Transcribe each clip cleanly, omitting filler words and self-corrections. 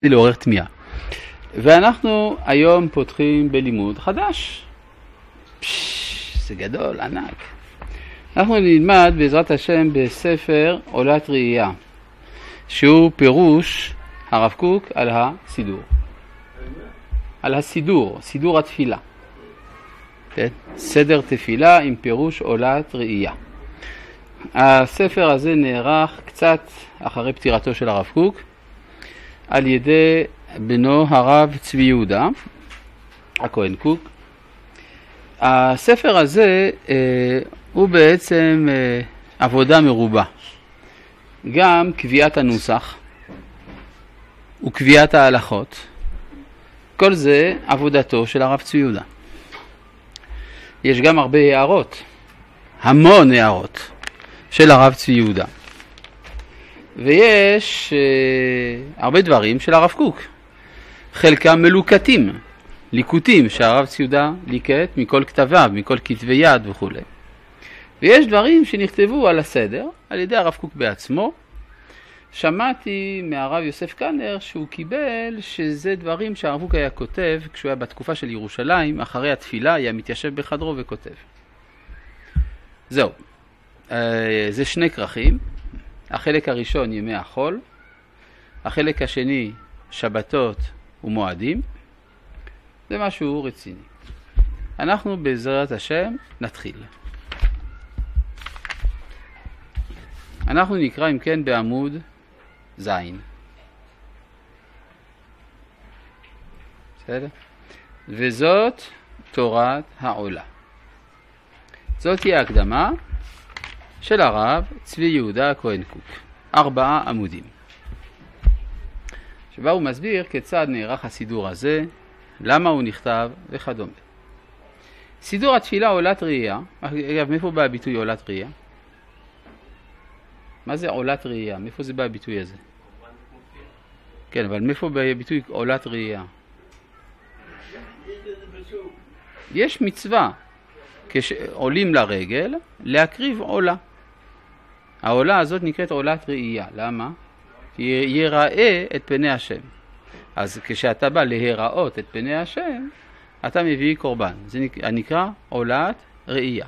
לעורר תמיהה. ואנחנו היום פותחים בלימוד חדש. זה גדול, ענק. אנחנו נלמד בעזרת השם בספר עולת ראייה, שהוא פירוש הרב קוק על הסידור. על הסידור, סידור התפילה. כן? סדר תפילה עם פירוש עולת ראייה. הספר הזה נערך קצת אחרי פטירתו של הרב קוק, על ידי בנו הרב צבי יהודה, הכהן קוק. הספר הזה הוא בעצם עבודה מרובה. גם קביעת הנוסח וקביעת ההלכות. כל זה עבודתו של הרב צבי יהודה. יש גם הרבה הערות, המון הערות של הרב צבי יהודה. ויש הרבה דברים של הרב קוק. חלקם מלוקטים, ליקוטים שהרב צבי יהודה ליקט מכל כתביו, מכל כתבי יד וכו'. ויש דברים שנכתבו על הסדר על ידי הרב קוק בעצמו. שמעתי מהרב יוסף קנר שהוא קיבל שזה דברים שהרב קוק היה כותב כשהוא היה בתקופה של ירושלים, אחרי התפילה היה מתיישב בחדרו וכותב. זהו. זה שני כרכים. החלק הראשון ימי החול, החלק השני שבתות ומועדים. זה משהו רציני. אנחנו בעזרת השם נתחיל. אנחנו נקרא אם כן בעמוד זין. בסדר? וזאת תורת העולה. זאת היא ההקדמה של הרב צבי יהודה הכהן קוק. 4 עמודים. שבה הוא מסביר כיצד נערך הסידור הזה, למה הוא נכתב וכדומה. סידור התפילה עולת ראייה. אגב, מאיפה בא הביטוי עולת ראייה? מה זה עולת ראייה? מאיפה זה בא הביטוי הזה? כן, אבל מאיפה בא הביטוי עולת ראייה? יש מצווה כשעולים לרגל להקריב עולה. העולה הזאת נקראת עולת ראייה. למה? כי יראה את פני השם. אז כשאתה בא להיראות את פני השם, אתה מביא קורבן. זה נקרא עולת ראייה.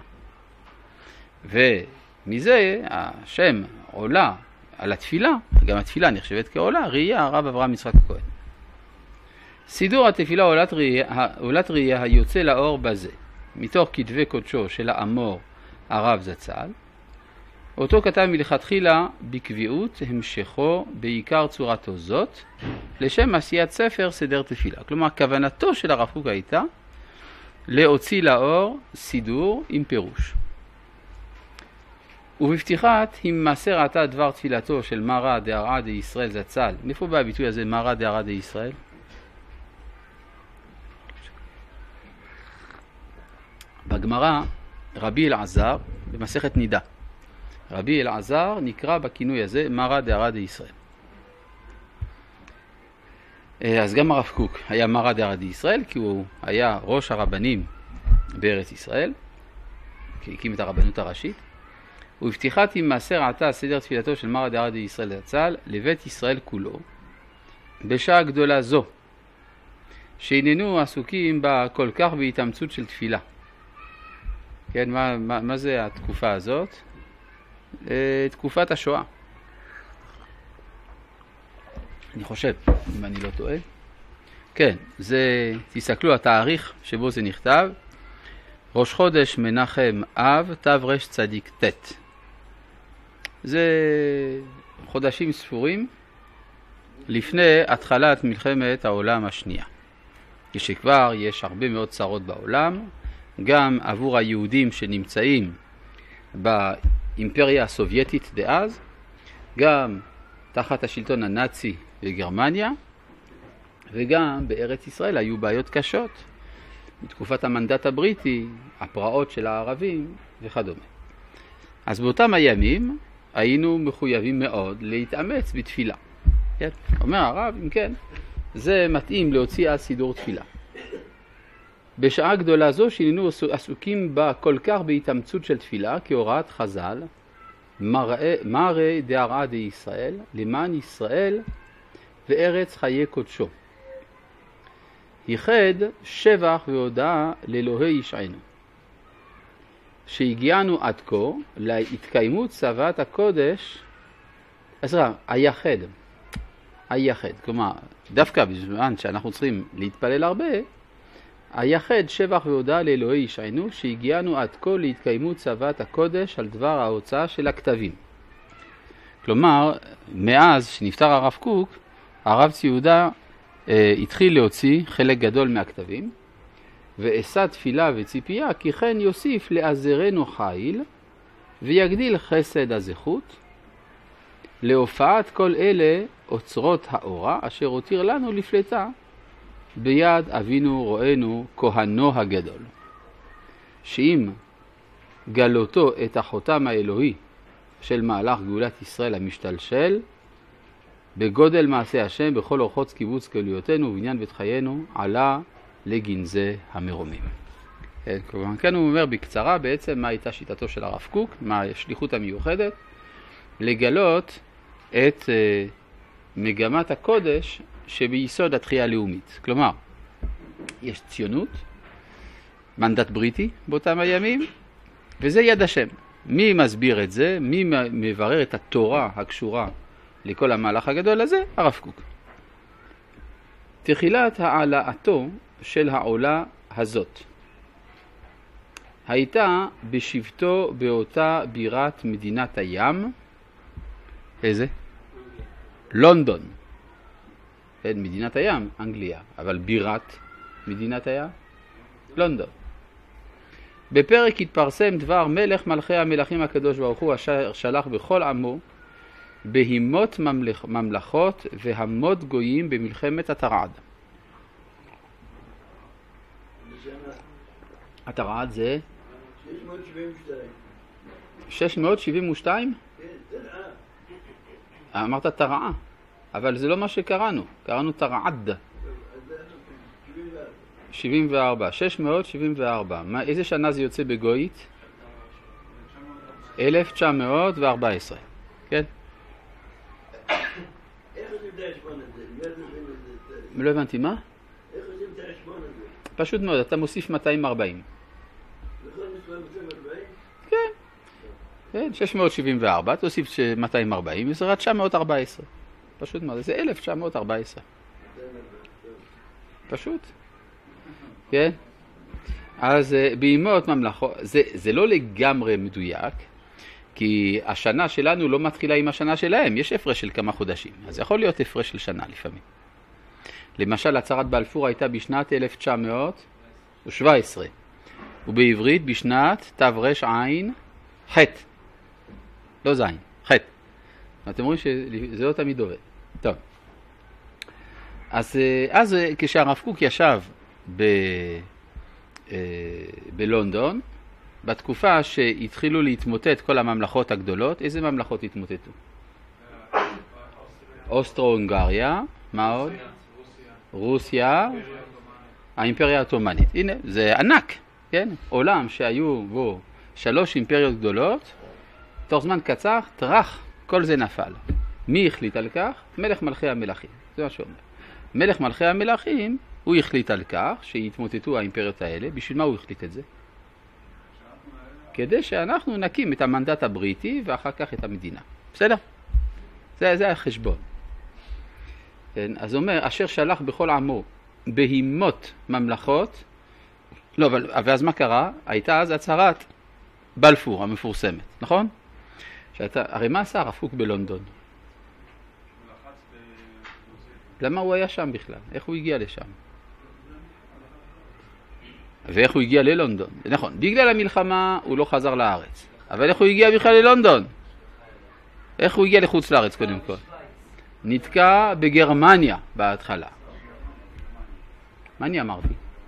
ומזה השם עולה על התפילה, גם התפילה נחשבת כעולה, ראייה, הרב אברהם יצחק הכהן. סידור התפילה עולת ראייה היוצא לאור בזה, מתוך כתבי קודשו של האמור הרב זצ"ל, אותו כתב מלכתחילה בקביעות המשכו בעיקר צורתו זאת, לשם עשיית ספר סדר תפילה. כלומר, כוונתו של הרב קוק הייתה להוציא לאור סידור עם פירוש. ובפתיחת עם מעשר עתה דבר תפילתו של מרא דארעא דישראל זצ"ל. מאיפה בא הביטוי הזה מרא דארעא דישראל? בגמרא רבי אלעזר במסכת נידה. רבי אלעזר נקרא בכינוי הזה מרא דארעא דישראל. אז גם הרב קוק היה מרא דארעא דישראל, כי הוא היה ראש הרבנים בארץ ישראל, כי הקים את הרבנות הראשית. ובפתיחת עם מעשר עתה סדר תפילתו של מרא דארעא דישראל זצ"ל לבית ישראל כולו, בשעה גדולה זו, שאיננו עסוקים בה כל כך בהתאמצות של תפילה. כן, מה זה התקופה הזאת? תקופת השואה. אני חושב, אם אני לא טועה. כן, זה, תסתכלו, התאריך שבו זה נכתב, ראש חודש מנחם אב, תרצ"ט. זה חודשים ספורים לפני התחלת מלחמת העולם השנייה. כשכבר יש הרבה מאוד צרות בעולם, גם עבור היהודים שנמצאים באימפריה הסובייטית דאז, גם תחת השלטון הנאצי בגרמניה, וגם בארץ ישראל היו בעיות קשות, בתקופת המנדט הבריטי, הפרעות של הערבים וכדומה. אז באותם הימים היינו מחויבים מאוד להתאמץ בתפילה. כן? אומר הרב, אם כן, זה מתאים להוציא על סידור תפילה. בשעה גדולה זו שהיינו עסוקים בה כל כך בהתאמצות של תפילה, כהוראת חז"ל, מראה דארעא דישראל, למען ישראל וארץ חיי קודשו. ייחד שבח והודאה לאלוהי ישענו. שהגיענו עד כה להתקיימות צוות הקודש, היחד, כלומר, דווקא בזמן שאנחנו צריכים להתפלל הרבה, היחד שבח והודאה לאלוהי ישענו, שהגיענו עד כה להתקיימות צוות הקודש על דבר ההוצאה של הכתבים. כלומר, מאז שנפטר הרב קוק, הרב ציודה התחיל להוציא חלק גדול מהכתבים, ועשה תפילה וציפייה כי כן יוסיף לעזרנו חיל ויגדיל חסד הזכות להופעת כל אלה אוצרות האורה אשר הותיר לנו לפלטה ביד אבינו רואינו כהנו הגדול, שאם גלותו את החותם האלוהי של מהלך גאולת ישראל המשתלשל בגודל מעשה השם בכל אורחות קיבוץ גלויותינו ובניין בית חיינו עלה לגנזי המרומים. כאן הוא אומר בקצרה בעצם מה הייתה שיטתו של הרב קוק, מה השליחות המיוחדת, לגלות את מגמת הקודש שביסוד התחייה הלאומית. כלומר, יש ציונות, מנדט בריטי באותם הימים, וזה יד השם. מי מסביר את זה? מי מברר את התורה הקשורה לכל המהלך הגדול הזה? הרב קוק. תחילת העלאתו של העולה הזאת הייתה בשבתו באותה בירת מדינת הים. איזה? לונדון. מדינת הים, אנגליה, אבל בירת מדינת הים, לונדון. בפרק התפרסם דבר מלך מלכי המלכים הקדוש ברוך הוא אשר שלח בכל עמו בהימות ממלכות והמות גויים במלחמת התרעד. התרעד זה 672? אמרת תרעה, אבל זה לא מה שקראנו, קראנו תרעד. 74, 674. איזה שנה זה יוצא בגויית? 1914, כן? לא הבנתי, מה? פשוט מאוד, אתה מוסיף 240. כן, 674, תוסיף 240, וזה רק 914. פשוט מאוד, זה 1914. פשוט. כן? אז בימות ממלכות, זה לא לגמרי מדויק, כי השנה שלנו לא מתחילה עם השנה שלהם, יש הפרש של כמה חודשים, אז יכול להיות הפרש של שנה לפעמים. למשל, הצהרת בלפור הייתה בשנת 1917, ובעברית בשנת תרע"ח, לא זין, ח'. אתם רואים שזה לא תמיד עובד. טוב. אז כשהרב קוק ישב בלונדון, בתקופה שהתחילו להתמוטט כל הממלכות הגדולות, איזה ממלכות התמוטטו? אוסטרו-הונגריה, מה עוד? רוסיה, האימפריה העות'מאנית. הנה, זה ענק, כן? עולם שהיו בו 3 אימפריות גדולות, תוך זמן קצר, טרח, כל זה נפל. מי החליט על כך? מלך מלכי המלכים. זה מה שאומר. מלך מלכי המלכים, הוא החליט על כך שיתמוטטו האימפריות האלה. בשביל מה הוא החליט את זה? כדי שאנחנו נקים את המנדט הבריטי ואחר כך את המדינה. בסדר? זה החשבון. אז הוא אומר, אשר שלח בכל עמו בהימות ממלכות, לא, אבל ואז מה קרה? הייתה אז הצהרת בלפור המפורסמת, נכון? הרי מה עשה הרב קוק בלונדון? למה הוא היה שם בכלל? איך הוא הגיע לשם? ואיך הוא הגיע ללונדון? נכון, בגלל המלחמה הוא לא חזר לארץ. אבל איך הוא הגיע בכלל ללונדון? איך הוא הגיע לחוץ לארץ קודם כל? נתקע בגרמניה בהתחלה. מה אני אמרתי?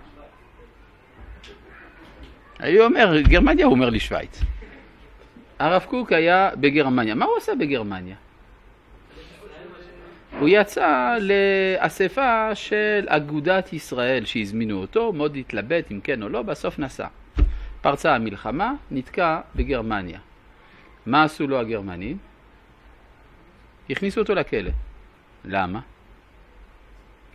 אני אומר, גרמניה הוא אומר לי שוויץ. הרב קוק היה בגרמניה. מה הוא עשה בגרמניה? הוא יצא לאספה של אגודת ישראל שהזמינו אותו, מאוד התלבט אם כן או לא, בסוף נסע. פרצה המלחמה, נתקע בגרמניה. מה עשו לו הגרמנים? הכניסו אותו לכלא. למה?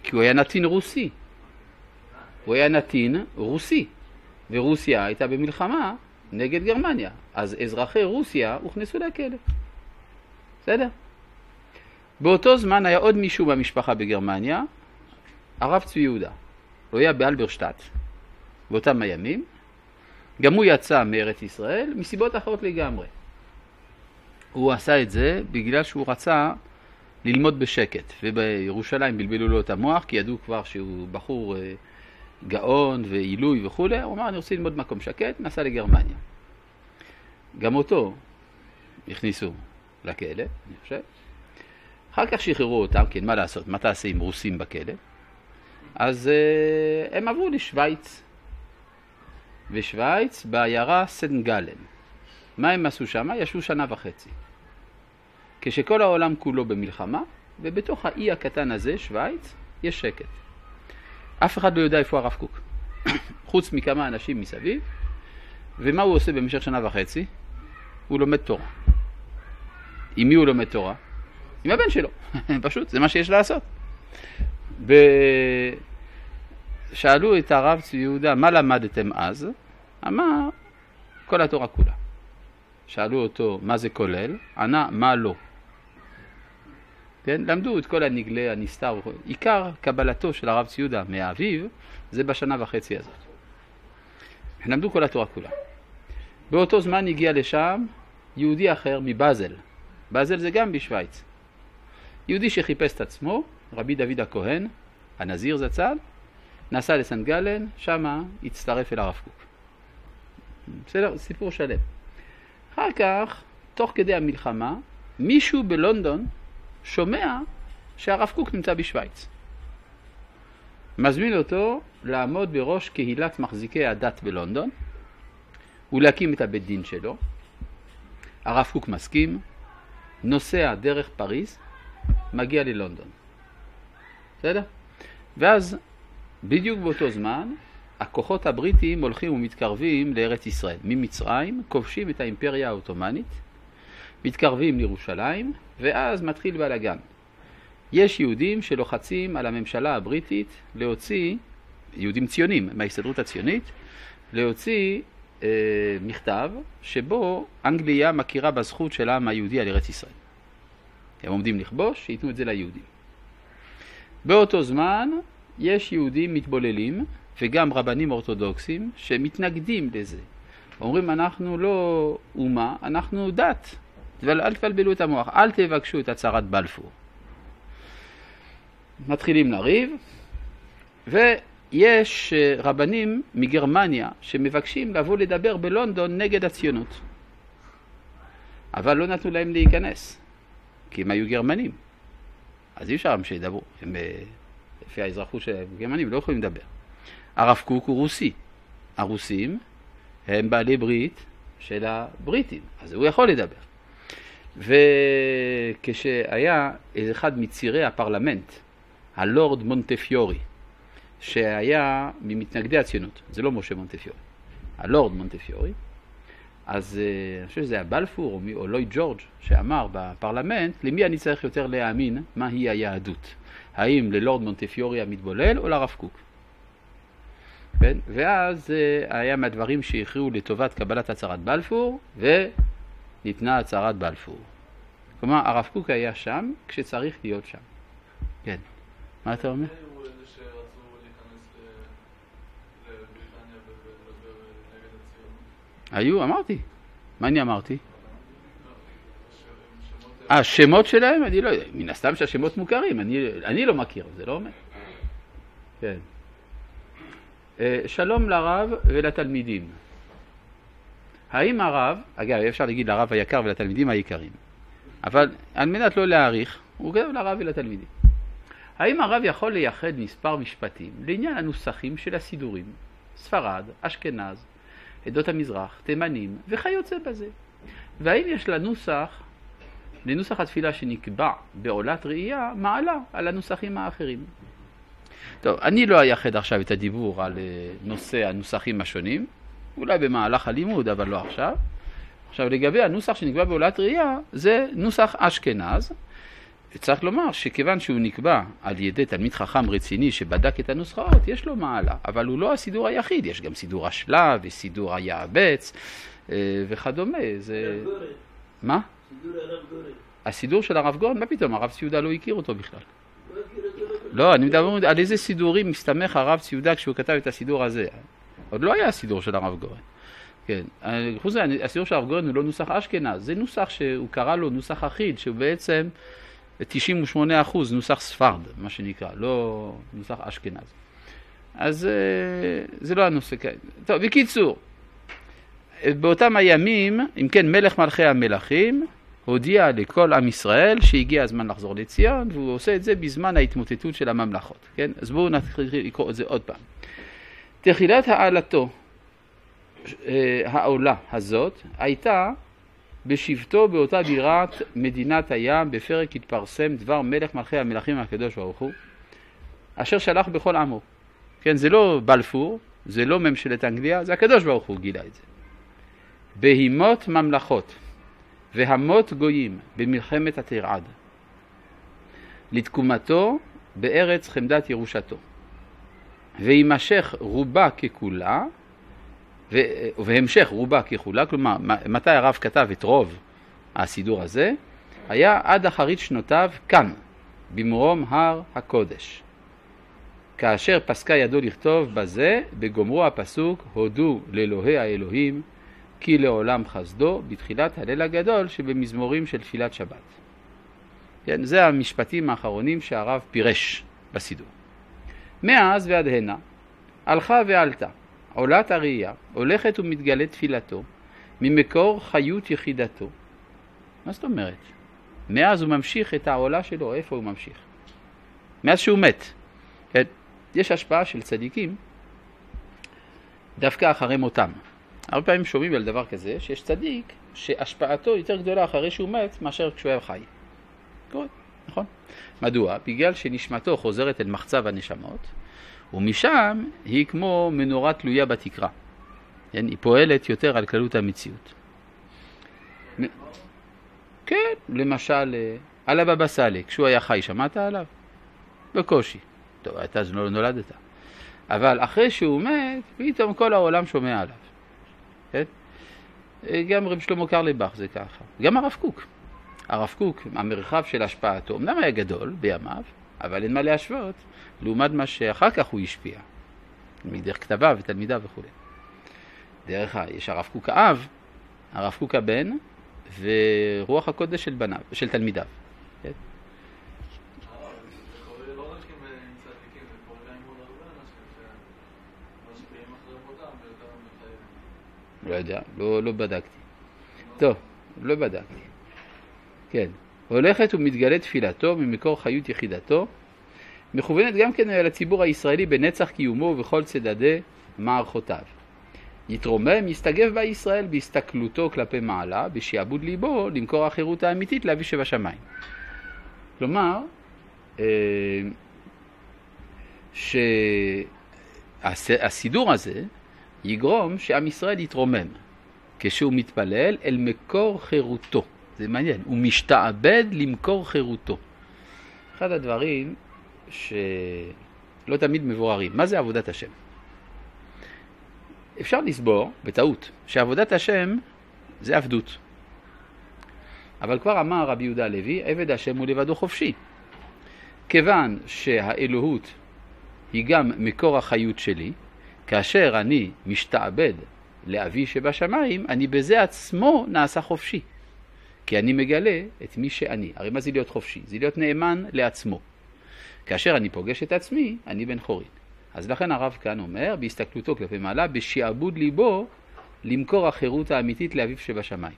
כי הוא היה נתין רוסי. הוא היה נתין רוסי, ורוסיה הייתה במלחמה נגד גרמניה. אז אזרחי רוסיה הוכנסו לכלא. בסדר? באותו זמן היה עוד מישהו במשפחה בגרמניה, הרב צבי יהודה. הוא היה באלברשטאט. באותם הימים, גם הוא יצא מארץ ישראל מסיבות אחרות לגמרי. הוא עשה את זה בגלל שהוא רצה ללמוד בשקט, ובירושלים בלבלו לו את המוח, כי ידעו כבר שהוא בחור גאון ועילוי וכו'. הוא אמר, אני רוצה ללמוד מקום שקט, נסע לגרמניה. גם אותו הכניסו לכלא, אני חושב. אחר כך שחררו אותם, כן, מה לעשות? מה תעשה עם רוסים בכלא? אז הם עברו לשוויץ. ושוויץ בעיירה סנגלן. מה הם עשו שם? ישבו 1.5 שנה. כשכל העולם כולו במלחמה, ובתוך האי הקטן הזה, שוויץ, יש שקט. אף אחד לא יודע איפה הרב קוק. חוץ מכמה אנשים מסביב. ומה הוא עושה במשך 1.5 שנה? הוא לומד תורה. עם מי הוא לומד תורה? עם הבן שלו. פשוט, זה מה שיש לעשות. שאלו את הרב צבי יהודה, מה למדתם אז? אמר, כל התורה כולה. שאלו אותו, מה זה כולל? ענה, מה לא? כן? למדו את כל הנגלה, הנסתר. עיקר קבלתו של הרב צבי יהודה מהאביב, זה ב1.5 שנה הזאת. למדו כל התורה כולה. באותו זמן הגיע לשם יהודי אחר מבאזל. באזל זה גם בשוויץ. יהודי שחיפש את עצמו, רבי דוד הכהן, הנזיר זצ"ל, נסע לסנגלן, שמה הצטרף אל הרב קוק. בסדר? סיפור שלם. אחר כך, תוך כדי המלחמה, מישהו בלונדון שומע שהרב קוק נמצא בשוויץ. מזמין אותו לעמוד בראש קהילת מחזיקי הדת בלונדון, ולהקים את הבית דין שלו. הרב קוק מסכים, נוסע דרך פריז, מגיע ללונדון. בסדר? ואז, בדיוק באותו זמן, הכוחות הבריטים הולכים ומתקרבים לארץ ישראל. ממצרים כובשים את האימפריה האוטומנית, מתקרבים לירושלים, ואז מתחיל בלגן. יש יהודים שלוחצים על הממשלה הבריטית להוציא, יהודים ציונים מההסתדרות הציונית, להוציא מכתב שבו אנגליה מכירה בזכות של העם היהודי על ארץ ישראל. הם עומדים לכבוש, שיתנו את זה ליהודים. באותו זמן יש יהודים מתבוללים וגם רבנים אורתודוקסים שמתנגדים לזה. אומרים, אנחנו לא אומה, אנחנו דת. אל תבלבלו את המוח, אל תבקשו את הצהרת בלפור. מתחילים לריב, ויש רבנים מגרמניה שמבקשים לבוא לדבר בלונדון נגד הציונות. אבל לא נתנו להם להיכנס, כי הם היו גרמנים. אז אי אפשר שידברו, הם לפי האזרחות של גרמנים לא יכולים לדבר. הרב קוק הוא רוסי. הרוסים הם בעלי ברית של הבריטים, אז הוא יכול לדבר. וכשהיה אחד מצירי הפרלמנט, הלורד מונטפיורי, שהיה ממתנגדי הציונות, זה לא משה מונטפיורי, הלורד מונטפיורי, אז אני חושב שזה היה בלפור או לויד ג'ורג' שאמר בפרלמנט, למי אני צריך יותר להאמין מהי היהדות? האם ללורד מונטפיורי המתבולל או לרב קוק? כן? ואז היה מהדברים שהכריעו לטובת קבלת הצהרת בלפור, וניתנה הצהרת בלפור. כלומר, הרב קוק היה שם כשצריך להיות שם. כן. מה אתה אומר? היו אלה שרצו להיכנס לבריטניה ולדבר נגד הציונות? היו, אמרתי. מה אני אמרתי? השמות שלהם? אני לא יודע. מן הסתם שהשמות מוכרים. אני לא מכיר, זה לא אומר. כן. שלום לרב ולתלמידים. האם הרב, אגב, אפשר להגיד לרב היקר ולתלמידים היקרים, אבל על מנת לא להאריך, הוא כתב לרב ולתלמידים. האם הרב יכול לייחד מספר משפטים לעניין הנוסחים של הסידורים, ספרד, אשכנז, עדות המזרח, תימנים וכיוצא בזה? והאם יש לנוסח התפילה שנקבע בעולת ראייה מעלה על הנוסחים האחרים? טוב, אני לא אייחד עכשיו את הדיבור על נושא הנוסחים השונים, אולי במהלך הלימוד, אבל לא עכשיו. עכשיו, לגבי הנוסח שנקבע בעולת ראייה, זה נוסח אשכנז, צריך לומר שכיוון שהוא נקבע על ידי תלמיד חכם רציני שבדק את הנוסחאות, יש לו מעלה, אבל הוא לא הסידור היחיד, יש גם סידור השלב וסידור היעבץ וכדומה. זה... מה? הסידור של הרב גורן, מה פתאום? הרב ציודה לא הכיר אותו בכלל. לא, אני מדבר על איזה סידורים מסתמך הרב ציודה כשהוא כתב את הסידור הזה. עוד לא היה הסידור של הרב גורן. כן, הסידור של הרב גורן הוא לא נוסח אשכנז, זה נוסח שהוא קרא לו נוסח אחיד, שהוא בעצם 98% נוסח ספרד, מה שנקרא, לא נוסח אשכנז. אז זה לא הנושא כאן. טוב, בקיצור, באותם הימים, אם כן, מלך מלכי המלכים הודיע לכל עם ישראל שהגיע הזמן לחזור לציון, והוא עושה את זה בזמן ההתמוטטות של הממלכות. כן? אז בואו נתחיל לקרוא את זה עוד פעם. תחילת העלתו, העולה הזאת, הייתה בשבתו באותה בירת מדינת הים, בפרק התפרסם דבר מלך מלכי המלכים הקדוש ברוך הוא, אשר שלח בכל עמו. כן, זה לא בלפור, זה לא ממשלת אנגליה, זה הקדוש ברוך הוא גילה את זה. בהימות ממלכות והמות גויים במלחמת התרעד, לתקומתו בארץ חמדת ירושתו, וימשך רובה ככולה, והמשך רובה ככולה, כלומר, מתי הרב כתב את רוב הסידור הזה, היה עד אחרית שנותיו כאן, במרום הר הקודש. כאשר פסקה ידו לכתוב בזה, בגומרו הפסוק, הודו לאלוהי האלוהים, כי לעולם חסדו, בתחילת הליל הגדול שבמזמורים של תפילת שבת. כן, זה המשפטים האחרונים שהרב פירש בסידור. מאז ועד הנה, הלכה ועלתה, עולת הראייה, הולכת ומתגלית תפילתו, ממקור חיות יחידתו. מה זאת אומרת? מאז הוא ממשיך את העולה שלו, איפה הוא ממשיך? מאז שהוא מת. כן? יש השפעה של צדיקים, דווקא אחרי מותם. הרבה פעמים שומעים על דבר כזה, שיש צדיק שהשפעתו יותר גדולה אחרי שהוא מת, מאשר כשהוא היה חי. קורה, נכון? מדוע? בגלל שנשמתו חוזרת אל מחצב הנשמות, ומשם היא כמו מנורה תלויה בתקרה. היא פועלת יותר על כללות המציאות. כן, למשל, על הבבא סאלי, כשהוא היה חי, שמעת עליו? בקושי. טוב, אתה אז לא נולדת. אבל אחרי שהוא מת, פתאום כל העולם שומע עליו. כן? גם רב שלמה קרליבך זה ככה. גם הרב קוק. הרב קוק, המרחב של השפעתו, אמנם היה גדול בימיו, אבל אין מה להשוות, לעומת מה שאחר כך הוא השפיע. מדרך כתביו ותלמידיו וכו'. דרך יש הרב קוק האב, הרב קוק הבן, ורוח הקודש של בניו, של תלמידיו. כן? זה קורה לא רק עם צדיקים, זה קורה גם עם עוד הרבה אנשים שמשפיעים אחרי מותם ויותר מחיים. לא יודע, לא בדקתי. טוב, לא בדקתי. כן. הולכת ומתגלית תפילתו ממקור חיות יחידתו, מכוונת גם כן לציבור הישראלי בנצח קיומו ובכל צדדי מערכותיו. יתרומם, יסתגב בה ישראל בהסתכלותו כלפי מעלה, בשיעבוד ליבו, למקור החירות האמיתית להביא שבשמיים. כלומר, שהסידור הזה יגרום שעם ישראל יתרומם, כשהוא מתפלל אל מקור חירותו. זה מעניין, הוא משתעבד למקור חירותו. אחד הדברים שלא תמיד מבוררים, מה זה עבודת השם? אפשר לסבור, בטעות, שעבודת השם זה עבדות. אבל כבר אמר רבי יהודה הלוי, עבד השם הוא לבדו חופשי. כיוון שהאלוהות היא גם מקור החיות שלי, כאשר אני משתעבד לאבי שבשמיים, אני בזה עצמו נעשה חופשי. כי אני מגלה את מי שאני. הרי מה זה להיות חופשי? זה להיות נאמן לעצמו. כאשר אני פוגש את עצמי, אני בן חורין. אז לכן הרב כאן אומר, בהסתכלותו כלפי מעלה, בשיעבוד ליבו, למקור החירות האמיתית לאביו שבשמיים.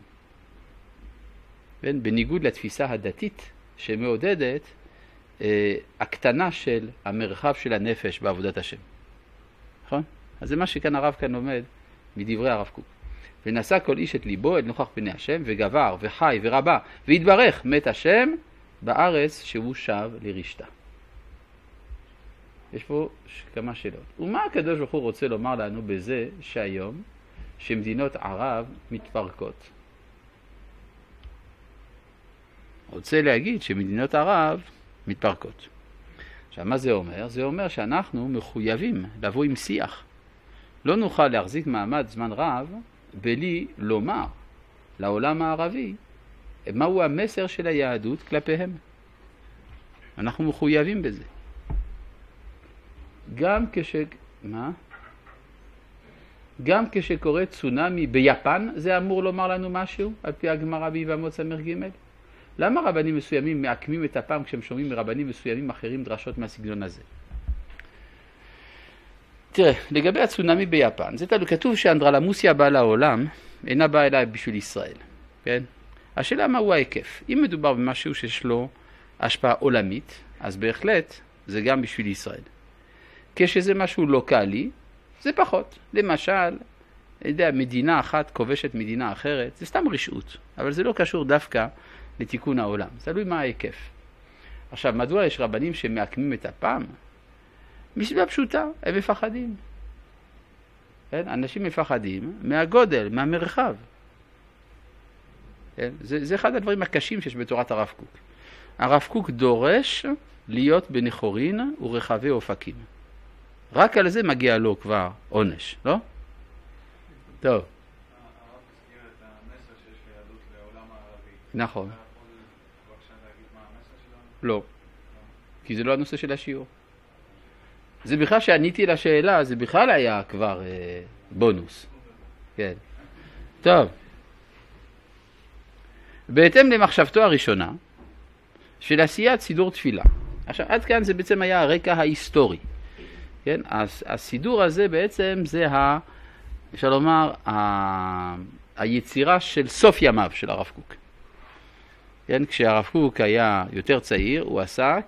בניגוד לתפיסה הדתית שמעודדת הקטנה של המרחב של הנפש בעבודת השם. נכון? אז זה מה שכאן הרב כאן לומד מדברי הרב קוק. ונשא כל איש את ליבו אל נוכח פני השם, וגבר וחי ורבה, והתברך מת השם בארץ שהוא שב לרשתה. יש פה כמה שאלות. ומה הקדוש ברוך הוא רוצה לומר לנו בזה שהיום, שמדינות ערב מתפרקות? רוצה להגיד שמדינות ערב מתפרקות. עכשיו, מה זה אומר? זה אומר שאנחנו מחויבים לבוא עם שיח. לא נוכל להחזיק מעמד זמן רב בלי לומר לעולם הערבי מהו המסר של היהדות כלפיהם. אנחנו מחויבים בזה. גם כשקורה צונמי ביפן, זה אמור לומר לנו משהו, על פי הגמרא ביבמות ס"ג. למה רבנים מסוימים מעקמים את הפעם כשהם שומעים מרבנים מסוימים אחרים דרשות מהסגנון הזה? תראה, לגבי הצונמי ביפן, זה כתוב שאנדרלמוסיה באה לעולם, אינה באה אליי בשביל ישראל. כן? השאלה מהו ההיקף. אם מדובר במשהו שיש לו השפעה עולמית, אז בהחלט זה גם בשביל ישראל. כשזה משהו לוקלי, זה פחות. למשל, מדינה אחת כובשת מדינה אחרת, זה סתם רשעות, אבל זה לא קשור דווקא לתיקון העולם. זה תלוי מה ההיקף. עכשיו, מדוע יש רבנים שמעקמים את הפעם? מסיבה פשוטה, הם מפחדים. כן? אנשים מפחדים מהגודל, מהמרחב. כן? זה אחד הדברים הקשים שיש בתורת הרב קוק. הרב קוק דורש להיות בנחורין ורחבי אופקים. רק על זה מגיע לו כבר עונש, לא? טוב. הרב הזכיר את המסר שיש ליהדות לעולם הערבי. נכון. אתה יכול בבקשה להגיד מה המסר שלנו? לא. כי זה לא הנושא של השיעור. זה בכלל שעניתי לשאלה, זה בכלל היה כבר בונוס. כן. טוב. בהתאם למחשבתו הראשונה של עשיית סידור תפילה. עכשיו, עד כאן זה בעצם היה הרקע ההיסטורי. כן? הסידור הזה בעצם זה אפשר לומר, היצירה של סוף ימיו של הרב קוק. כן? כשהרב קוק היה יותר צעיר, הוא עסק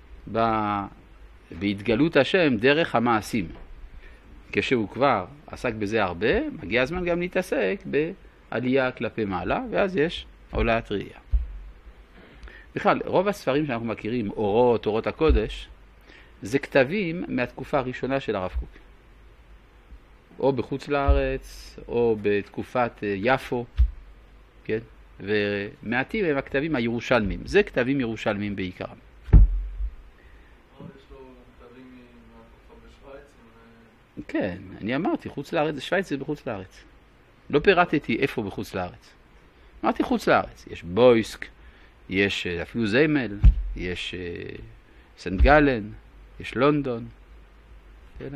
בהתגלות השם דרך המעשים. כשהוא כבר עסק בזה הרבה, מגיע הזמן גם להתעסק בעלייה כלפי מעלה, ואז יש עולת ראייה. בכלל, רוב הספרים שאנחנו מכירים, אורות הקודש, זה כתבים מהתקופה הראשונה של הרב קוק. או בחוץ לארץ, או בתקופת יפו, כן? ומעטים הם הכתבים הירושלמים. זה כתבים ירושלמים בעיקרם. יש לו כתבים מהתקופה בשוויץ? כן, אני אמרתי, חוץ לארץ, שוויץ זה בחוץ לארץ. לא פירטתי איפה בחוץ לארץ. אמרתי חוץ לארץ. יש בויסק, יש אפילו זיימל, יש סנט גלן, יש לונדון. כן?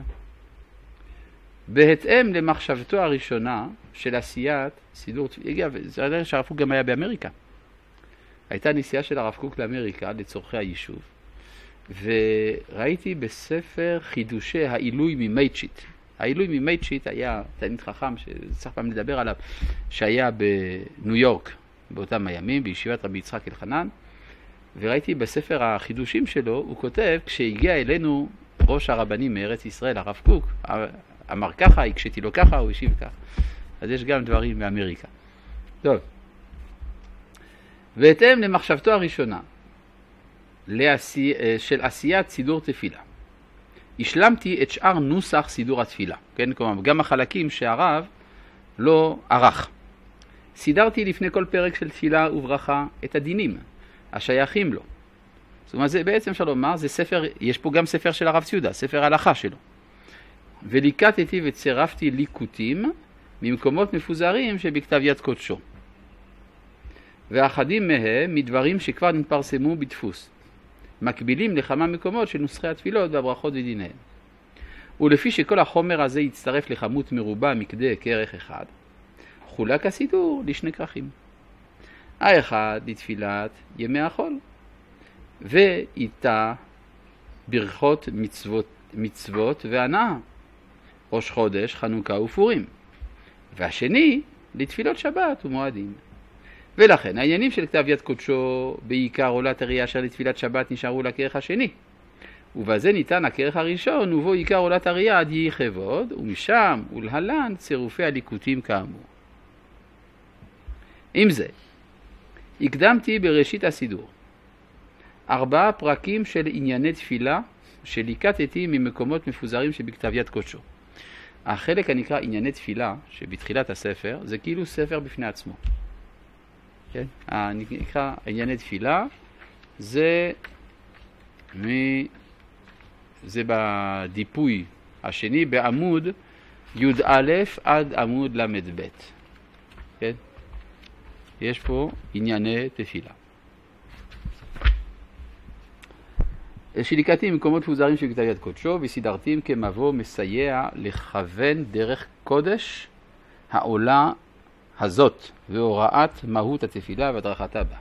בהתאם למחשבתו הראשונה של עשיית סידור תפילה, זה הרי שהרב קוק גם היה באמריקה. הייתה נסיעה של הרב קוק לאמריקה לצורכי היישוב, וראיתי בספר חידושי העילוי ממייצ'יט. העילוי ממייצ'יט היה תלמיד חכם שצריך פעם לדבר עליו, שהיה בניו יורק באותם הימים, בישיבת רבי יצחק אלחנן, וראיתי בספר החידושים שלו, הוא כותב, כשהגיע אלינו ראש הרבנים מארץ ישראל, הרב קוק, אמר ככה, הקשיתי לו ככה, הוא השיב ככה. אז יש גם דברים מאמריקה. טוב. בהתאם למחשבתו הראשונה של עשיית סידור תפילה, השלמתי את שאר נוסח סידור התפילה. כן? כלומר, גם החלקים שהרב לא ערך. סידרתי לפני כל פרק של תפילה וברכה את הדינים השייכים לו. זאת אומרת, זה בעצם אפשר לומר, זה ספר, יש פה גם ספר של הרב ציודה, ספר הלכה שלו. וליקטתי וצירפתי ליקוטים ממקומות מפוזרים שבכתב יד קודשו. ואחדים מהם מדברים שכבר נתפרסמו בדפוס, מקבילים לכמה מקומות של נוסחי התפילות והברכות ודיניהם. ולפי שכל החומר הזה יצטרף לכמות מרובה מכדי כערך אחד, חולק הסידור לשני כרכים. האחד לתפילת ימי החול, ואיתה ברכות מצוות והנאה, ראש חודש, חנוכה ופורים. והשני לתפילות שבת ומועדים. ולכן העניינים של כתב יד קודשו בעיקר עולת הראייה אשר לתפילת שבת נשארו לכרך השני. ובזה ניתן הכרך הראשון ובו עיקר עולת הראייה עד יהי כבוד, ומשם ולהלן צירופי הליקוטים כאמור. עם זה, הקדמתי בראשית הסידור 4 פרקים של ענייני תפילה שליקטתי ממקומות מפוזרים שבכתב יד קודשו. החלק הנקרא ענייני תפילה שבתחילת הספר זה כאילו ספר בפני עצמו. כן? נקרא ענייני תפילה, זה בדיפוי השני בעמוד י"א עד עמוד ל"ב. כן? יש פה ענייני תפילה. שיליקטים מקומות מפוזרים של כתב יד קודשו וסידרתים כמבוא מסייע לכוון דרך קודש העולה הזאת והוראת מהות התפילה והדרכתה בה.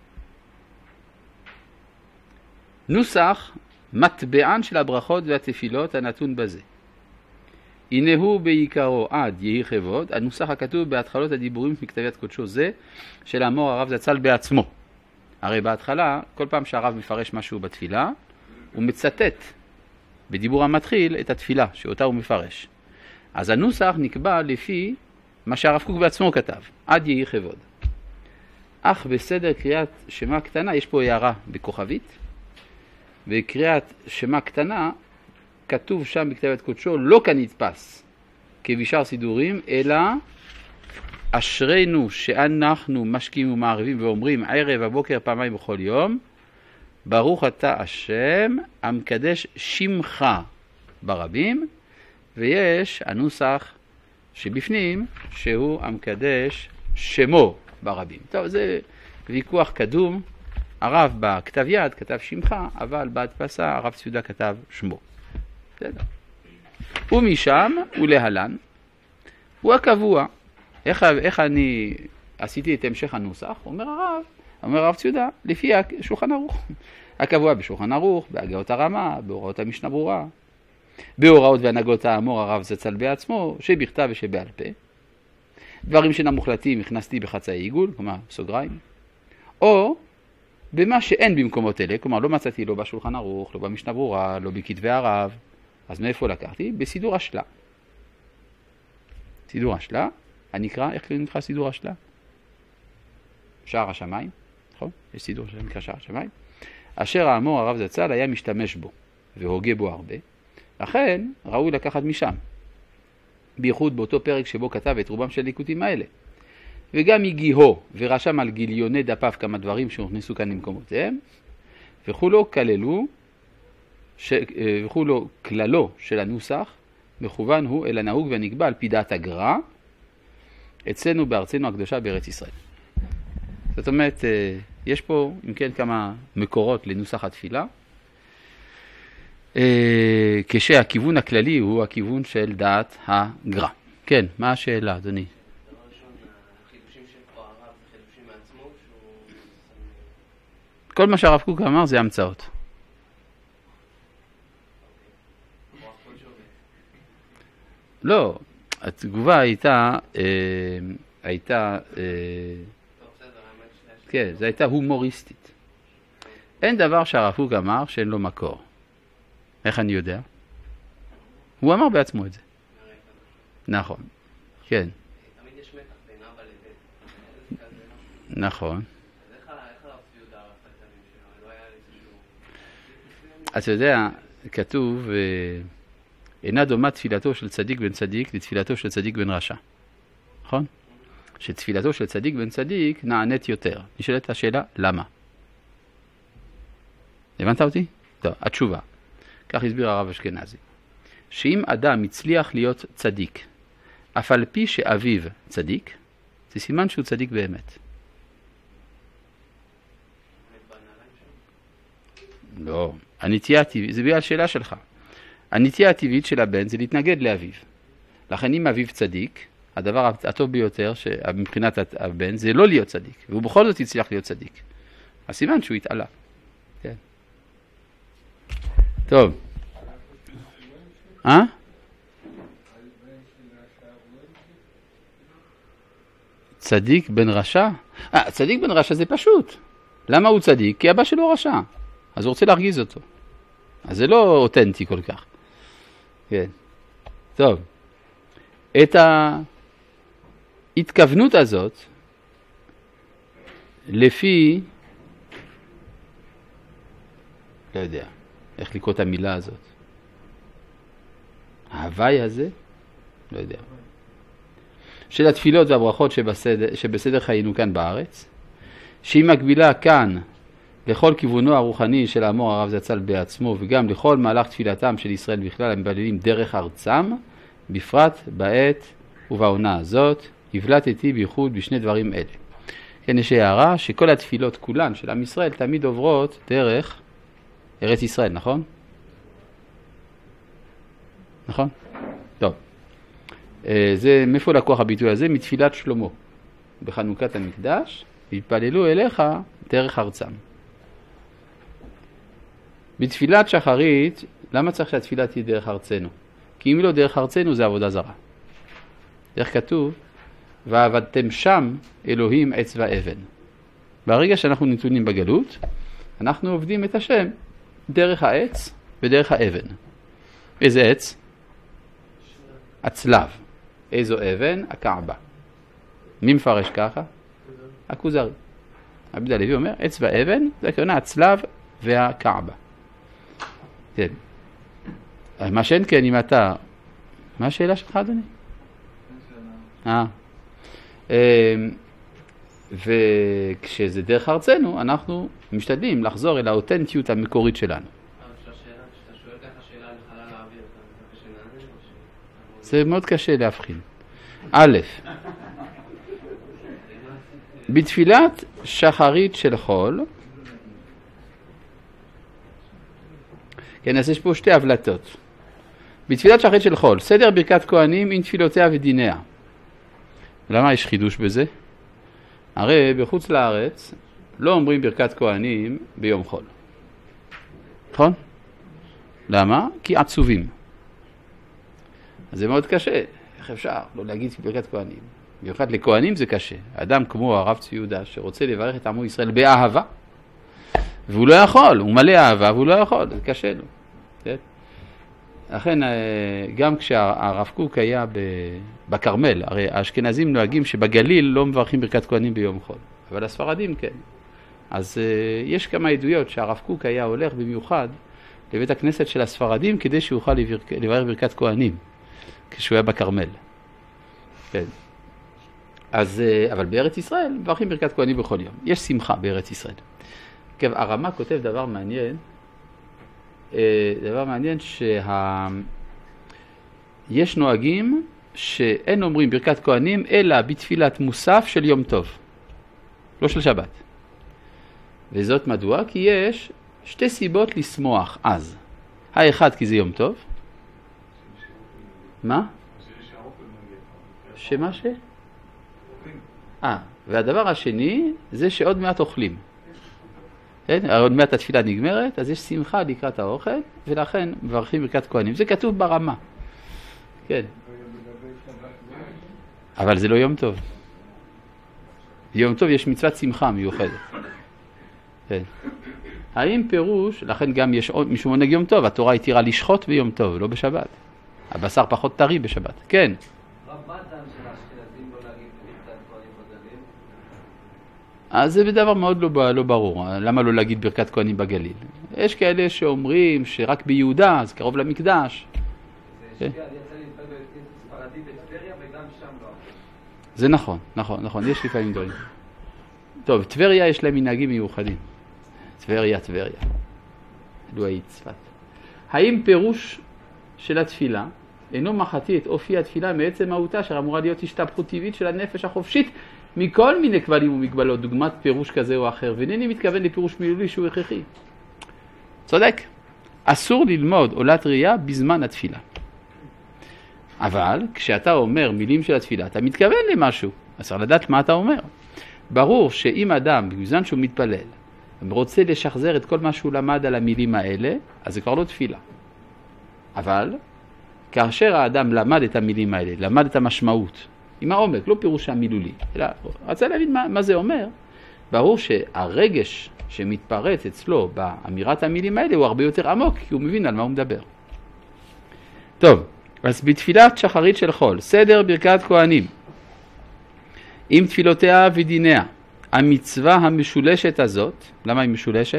נוסח מטבען של הברכות והתפילות הנתון בזה. הנה הוא בעיקרו עד יהי כבוד, הנוסח הכתוב בהתחלות הדיבורים מכתב יד קודשו זה של האמור הרב זצ"ל בעצמו. הרי בהתחלה, כל פעם שהרב מפרש משהו בתפילה, הוא מצטט בדיבור המתחיל את התפילה שאותה הוא מפרש. אז הנוסח נקבע לפי מה שהרב קוק בעצמו כתב, עד יהי כבוד. אך בסדר קריאת שמה קטנה, יש פה הערה בכוכבית, וקריאת שמה קטנה כתוב שם בכתב יד קודשו לא כנתפס כבשאר סידורים, אלא אשרינו שאנחנו משקיעים ומערבים ואומרים ערב הבוקר פעמיים בכל יום, ברוך אתה השם המקדש שמך ברבים, ויש הנוסח שבפנים שהוא המקדש שמו ברבים. טוב, זה ויכוח קדום. הרב בכתב יד כתב שמך, אבל בהדפסה הרב ציודה כתב שמו. בסדר. ומשם ולהלן הוא הקבוע. איך אני עשיתי את המשך הנוסח? אומר הרב ציודה, לפי שולחן ערוך. הקבוע בשולחן ערוך, בהגאות הרמה, בהוראות המשנה ברורה, בהוראות והנהגות האמור הרב זצ"ל בעצמו, שבכתב ושבעל פה. דברים שאינם מוחלטים הכנסתי בחצאי עיגול, כלומר סוגריים, או במה שאין במקומות אלה, כלומר לא מצאתי לא בשולחן ערוך, לא במשנה ברורה, לא בכתבי הרב. אז מאיפה לקחתי? בסידור השלה. סידור השלה, הנקרא, איך נקרא סידור השלה? שער השמיים, נכון? יש סידור שנקרא שער השמיים. אשר האמור הרב זצ"ל היה משתמש בו, והוגה בו הרבה. לכן ראוי לקחת משם, בייחוד באותו פרק שבו כתב את רובם של הליקוטים האלה. וגם הגיהו ורשם על גיליוני דפיו כמה דברים שהוכנסו כאן למקומותיהם, וכולו כללו של הנוסח, מכוון הוא אל הנהוג והנקבע על פי דעת הגר"א, אצלנו בארצנו הקדושה בארץ ישראל. זאת אומרת, יש פה, אם כן, כמה מקורות לנוסח התפילה, כשהכיוון הכללי הוא הכיוון של דעת הגר"א. כן, מה השאלה, אדוני? דבר ראשון, החידושים של פה הרב זה חידושים מעצמו, שהוא... כל מה שהרב קוק אמר זה המצאות. לא, התגובה הייתה, כן, זו הייתה הומוריסטית. אין דבר שהרב קוק אמר שאין לו מקור. איך אני יודע? הוא אמר בעצמו את זה. נכון, כן. תמיד יש מתח בין אבא לבן. נכון. אז איך הרב ציודה הרב התלמידים שלו? לא היה איזשהו... אתה יודע, כתוב, אינה דומה תפילתו של צדיק בן צדיק לתפילתו של צדיק בן רשע. נכון? שתפילתו של צדיק בן צדיק נענית יותר. נשאלת השאלה, למה? הבנת אותי? טוב, התשובה. כך הסביר הרב אשכנזי. שאם אדם הצליח להיות צדיק, אף על פי שאביו צדיק, זה סימן שהוא צדיק באמת. לא, הנטייה הטבעית, זה בגלל השאלה שלך. הנטייה הטבעית של הבן זה להתנגד לאביו. לכן אם אביו צדיק, הדבר הטוב ביותר מבחינת הבן זה לא להיות צדיק, והוא בכל זאת הצליח להיות צדיק. הסימן שהוא התעלה. כן. טוב. צדיק בן רשע? צדיק בן רשע זה פשוט. למה הוא צדיק? כי אבא שלו רשע. אז הוא רוצה להרגיז אותו. אז זה לא אותנטי כל כך. כן. טוב. את ההתכוונות הזאת, לפי, לא יודע, איך לקרוא את המילה הזאת. ההווי הזה, לא יודע. של התפילות והברכות שבסדר חיינו כאן בארץ, שהיא מקבילה כאן לכל כיוונו הרוחני של האמור הרב זצ"ל בעצמו, וגם לכל מהלך תפילתם של ישראל בכלל המתפללים דרך ארצם, בפרט בעת ובעונה הזאת, הבלטתי בייחוד בשני דברים אלה. כן, יש הערה שכל התפילות כולן של עם ישראל תמיד עוברות דרך ארץ ישראל, נכון? נכון? טוב. זה, מאיפה לקוח הביטוי הזה? מתפילת שלמה. בחנוכת המקדש, התפללו אליך דרך ארצם. בתפילת שחרית, למה צריך שהתפילה תהיה דרך ארצנו? כי אם לא דרך ארצנו זה עבודה זרה. איך כתוב? ועבדתם שם אלוהים עץ ואבן. ברגע שאנחנו נתונים בגלות, אנחנו עובדים את השם דרך העץ ודרך האבן. איזה עץ? הצלב. איזו אבן? הקעבה. מי מפרש ככה? הכוזרי. עבד הלוי אומר, עץ ואבן, זה הכוונה הצלב והקעבה. כן. מה שאין כן אם אתה... מה השאלה שלך, אדוני? וכשזה דרך ארצנו, אנחנו משתדלים לחזור אל האותנטיות המקורית שלנו. כשאתה שואל ככה שאלה על חלל האוויר, אתה קשה לענות? זה מאוד קשה להבחין. א', בתפילת שחרית של חול, כן, אז יש פה שתי הבלטות. בתפילת שחרית של חול, סדר ברכת כהנים עם תפילותיה ודיניה. למה יש חידוש בזה? הרי בחוץ לארץ לא אומרים ברכת כהנים ביום חול. נכון? למה? כי עצובים. אז זה מאוד קשה. איך אפשר לא להגיד ברכת כהנים? ברכת לכהנים זה קשה. אדם כמו הרב צבי יהודה שרוצה לברך את עמו ישראל באהבה, והוא לא יכול, הוא מלא אהבה והוא לא יכול, זה קשה לו. כן? לכן גם כשהרב קוק היה בקרמל, הרי האשכנזים נוהגים שבגליל לא מברכים ברכת כהנים ביום חול, אבל הספרדים כן. אז יש כמה עדויות שהרב קוק היה הולך במיוחד לבית הכנסת של הספרדים כדי שיוכל לברך ברכת כהנים כשהוא היה בקרמל. כן. אז, אבל בארץ ישראל מברכים ברכת כהנים בכל יום. יש שמחה בארץ ישראל. כן, הרמ"א כותב דבר מעניין יש נוהגים שאין אומרים ברכת כהנים אלא בתפילת מוסף של יום טוב, לא של שבת. וזאת מדוע? כי יש שתי סיבות לשמוח אז. האחד כי זה יום טוב. מה? שמה ש? והדבר השני זה שעוד מעט אוכלים. עוד מעט התפילה נגמרת, אז יש שמחה לקראת האוכל, ולכן מברכים ברכת כהנים. זה כתוב ברמה. כן. אבל זה לא יום טוב. יום טוב יש מצוות שמחה מיוחדת. כן. האם פירוש, לכן גם יש עוד מישהו מונהג יום טוב, התורה התירה לשחוט ביום טוב, לא בשבת. הבשר פחות טרי בשבת. כן. אז זה דבר מאוד לא ברור. למה לא להגיד ברכת כהנים בגליל? יש כאלה שאומרים שרק ביהודה, זה קרוב למקדש. זה נכון. יש לפעמים דברים. טוב, טבריה יש להם מנהגים מיוחדים. טבריה. אלו היית צפת. האם פירוש של התפילה אינו מחתי את אופי התפילה מעצם מהותה, שאמורה להיות השתפכות טבעית של הנפש החופשית מכל מיני כבלים ומגבלות, דוגמת פירוש כזה או אחר, ואינני מתכוון לפירוש מילולי שהוא הכרחי. צודק. אסור ללמוד עולת ראייה בזמן התפילה. אבל כשאתה אומר מילים של התפילה, אתה מתכוון למשהו, אז צריך לדעת מה אתה אומר. ברור שאם אדם, בזמן שהוא מתפלל, רוצה לשחזר את כל מה שהוא למד על המילים האלה, אז זה כבר לא תפילה. אבל כאשר האדם למד את המילים האלה, למד את המשמעות, עם העומק, לא פירוש המילולי, אלא רצה להבין מה זה אומר, ברור שהרגש שמתפרץ אצלו באמירת המילים האלה הוא הרבה יותר עמוק, כי הוא מבין על מה הוא מדבר. טוב, אז בתפילת שחרית של חול, סדר ברכת כהנים, עם תפילותיה ודיניה, המצווה המשולשת הזאת, למה היא משולשת?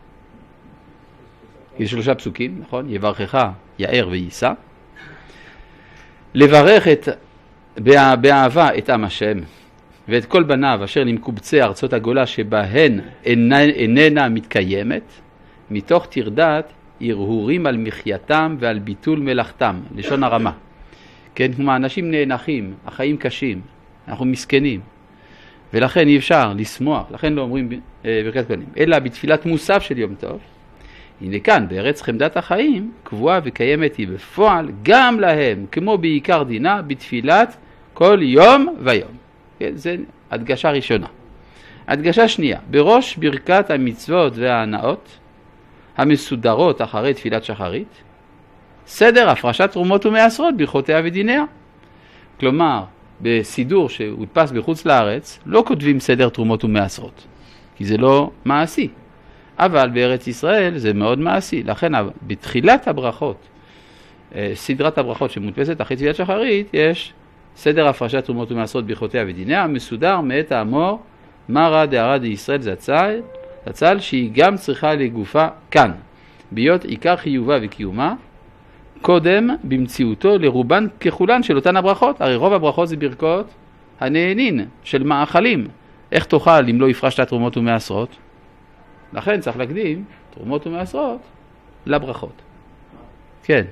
כי זה 3 פסוקים, נכון? יברכך, יאר ויישא. לברך באהבה את עם השם, ואת כל בניו אשר למקובצי ארצות הגולה שבהן איננה מתקיימת, מתוך תרדת הרהורים על מחייתם ועל ביטול מלאכתם, לשון הרמה. כן, כמו אנשים נאנחים, החיים קשים, אנחנו מסכנים, ולכן אי אפשר לשמוח, לכן לא אומרים ברכת כהנים, אלא בתפילת מוסף של יום טוב. הנה כאן, בארץ חמדת החיים, קבועה וקיימת היא בפועל גם להם, כמו בעיקר דינה, בתפילת כל יום ויום. כן, זה הדגשה ראשונה. הדגשה שנייה, בראש ברכת המצוות וההנאות, המסודרות אחרי תפילת שחרית, סדר הפרשת תרומות ומעשרות ברכותיה ודיניה. כלומר, בסידור שהודפס בחוץ לארץ, לא כותבים סדר תרומות ומעשרות, כי זה לא מעשי. אבל בארץ ישראל זה מאוד מעשי. לכן בתחילת הברכות, סדרת הברכות שמודפסת אחרי תפילת שחרית, יש סדר הפרשת תרומות ומעשרות ברכותיה ודיניה, מסודר מאת האמור, מרא דארעא דישראל זצ"ל, שהיא גם צריכה לגופה כאן, בהיות עיקר חיובה וקיומה, קודם במציאותו לרובן ככולן של אותן הברכות. הרי רוב הברכות זה ברכות הנהנין של מאכלים. איך תאכל אם לא יפרשת תרומות ומעשרות? לכן צריך להקדים תרומות ומעשרות לברכות. כן.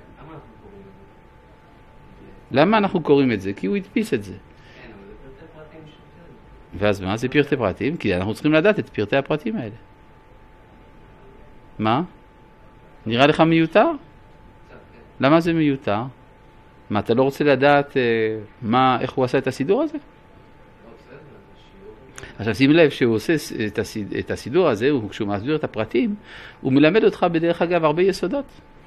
למה אנחנו קוראים את זה? כי הוא הדפיס את זה. ואז מה זה פרטי פרטים? כי אנחנו צריכים לדעת את פרטי הפרטים האלה. מה? נראה לך מיותר? למה זה מיותר? מה, אתה לא רוצה לדעת איך הוא עשה את הסידור הזה? עכשיו שים לב שהוא עושה את הסידור הזה, כשהוא מסביר את הפרטים, הוא מלמד אותך בדרך אגב הרבה יסודות.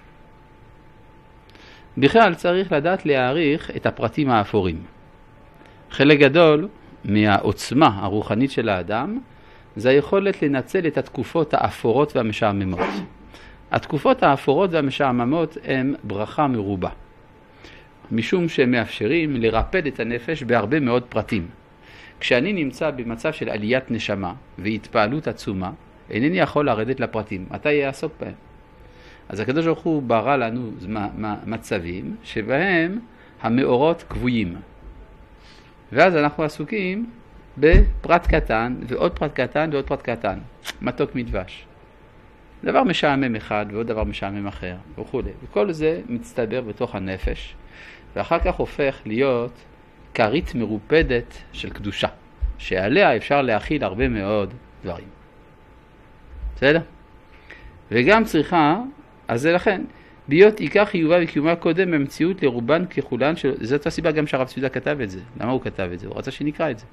בכלל צריך לדעת להעריך את הפרטים האפורים. חלק גדול מהעוצמה הרוחנית של האדם זה היכולת לנצל את התקופות האפורות והמשעממות. התקופות האפורות והמשעממות הן ברכה מרובה, משום שהם מאפשרים לרפד את הנפש בהרבה מאוד פרטים. כשאני נמצא במצב של עליית נשמה והתפעלות עצומה, אינני יכול לרדת לפרטים. מתי יעסוק בהם? אז הקדוש ברוך הוא ברא לנו מצבים שבהם המאורות קבועים. ואז אנחנו עסוקים בפרט קטן ועוד פרט קטן ועוד פרט קטן. מתוק מדבש. דבר משעמם אחד ועוד דבר משעמם אחר וכו'. וכל זה מצטבר בתוך הנפש, ואחר כך הופך להיות כרית מרופדת של קדושה, שעליה אפשר להכיל הרבה מאוד דברים. בסדר? וגם צריכה, אז זה לכן, בהיות עיקר חיובה וקיומה קודם במציאות לרובן ככולן, זאת הסיבה גם שהרב ציודה כתב את זה. למה הוא כתב את זה? הוא רצה שנקרא את זה.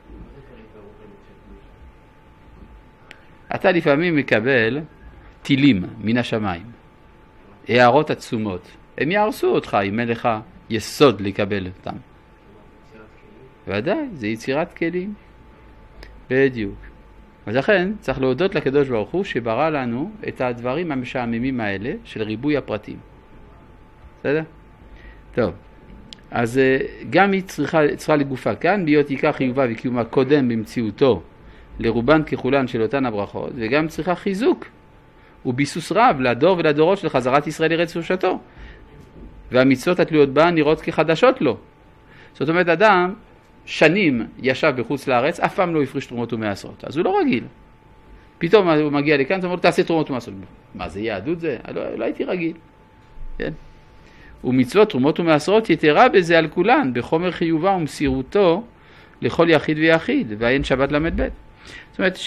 אתה לפעמים מקבל טילים מן השמיים, הערות עצומות. הם יערסו אותך אם אין לך יסוד לקבל אותם. ודאי, זה יצירת כלים. בדיוק. אז לכן צריך להודות לקדוש ברוך הוא שברא לנו את הדברים המשעממים האלה של ריבוי הפרטים. בסדר? טוב. אז גם היא צריכה לגופה כאן, בהיות עיקר חיובה וקיומה קודם במציאותו לרובן ככולן של אותן הברכות, וגם צריכה חיזוק וביסוס רב לדור ולדורות של חזרת ישראל לארץ ירושתו. והמצוות התלויות בה נראות כחדשות לו. זאת אומרת, אדם שנים ישב בחוץ לארץ, אף פעם לא הפריש תרומות ומעשרות. אז הוא לא רגיל. פתאום הוא מגיע לכאן, זאת אומרת, תעשה תרומות ומעשרות. מה זה יהדות זה? לא הייתי רגיל. כן? ומצוות תרומות ומעשרות יתרה בזה על כולן, בחומר חיובה ומסירותו לכל יחיד ויחיד, והאין שבת למד ב'. זאת אומרת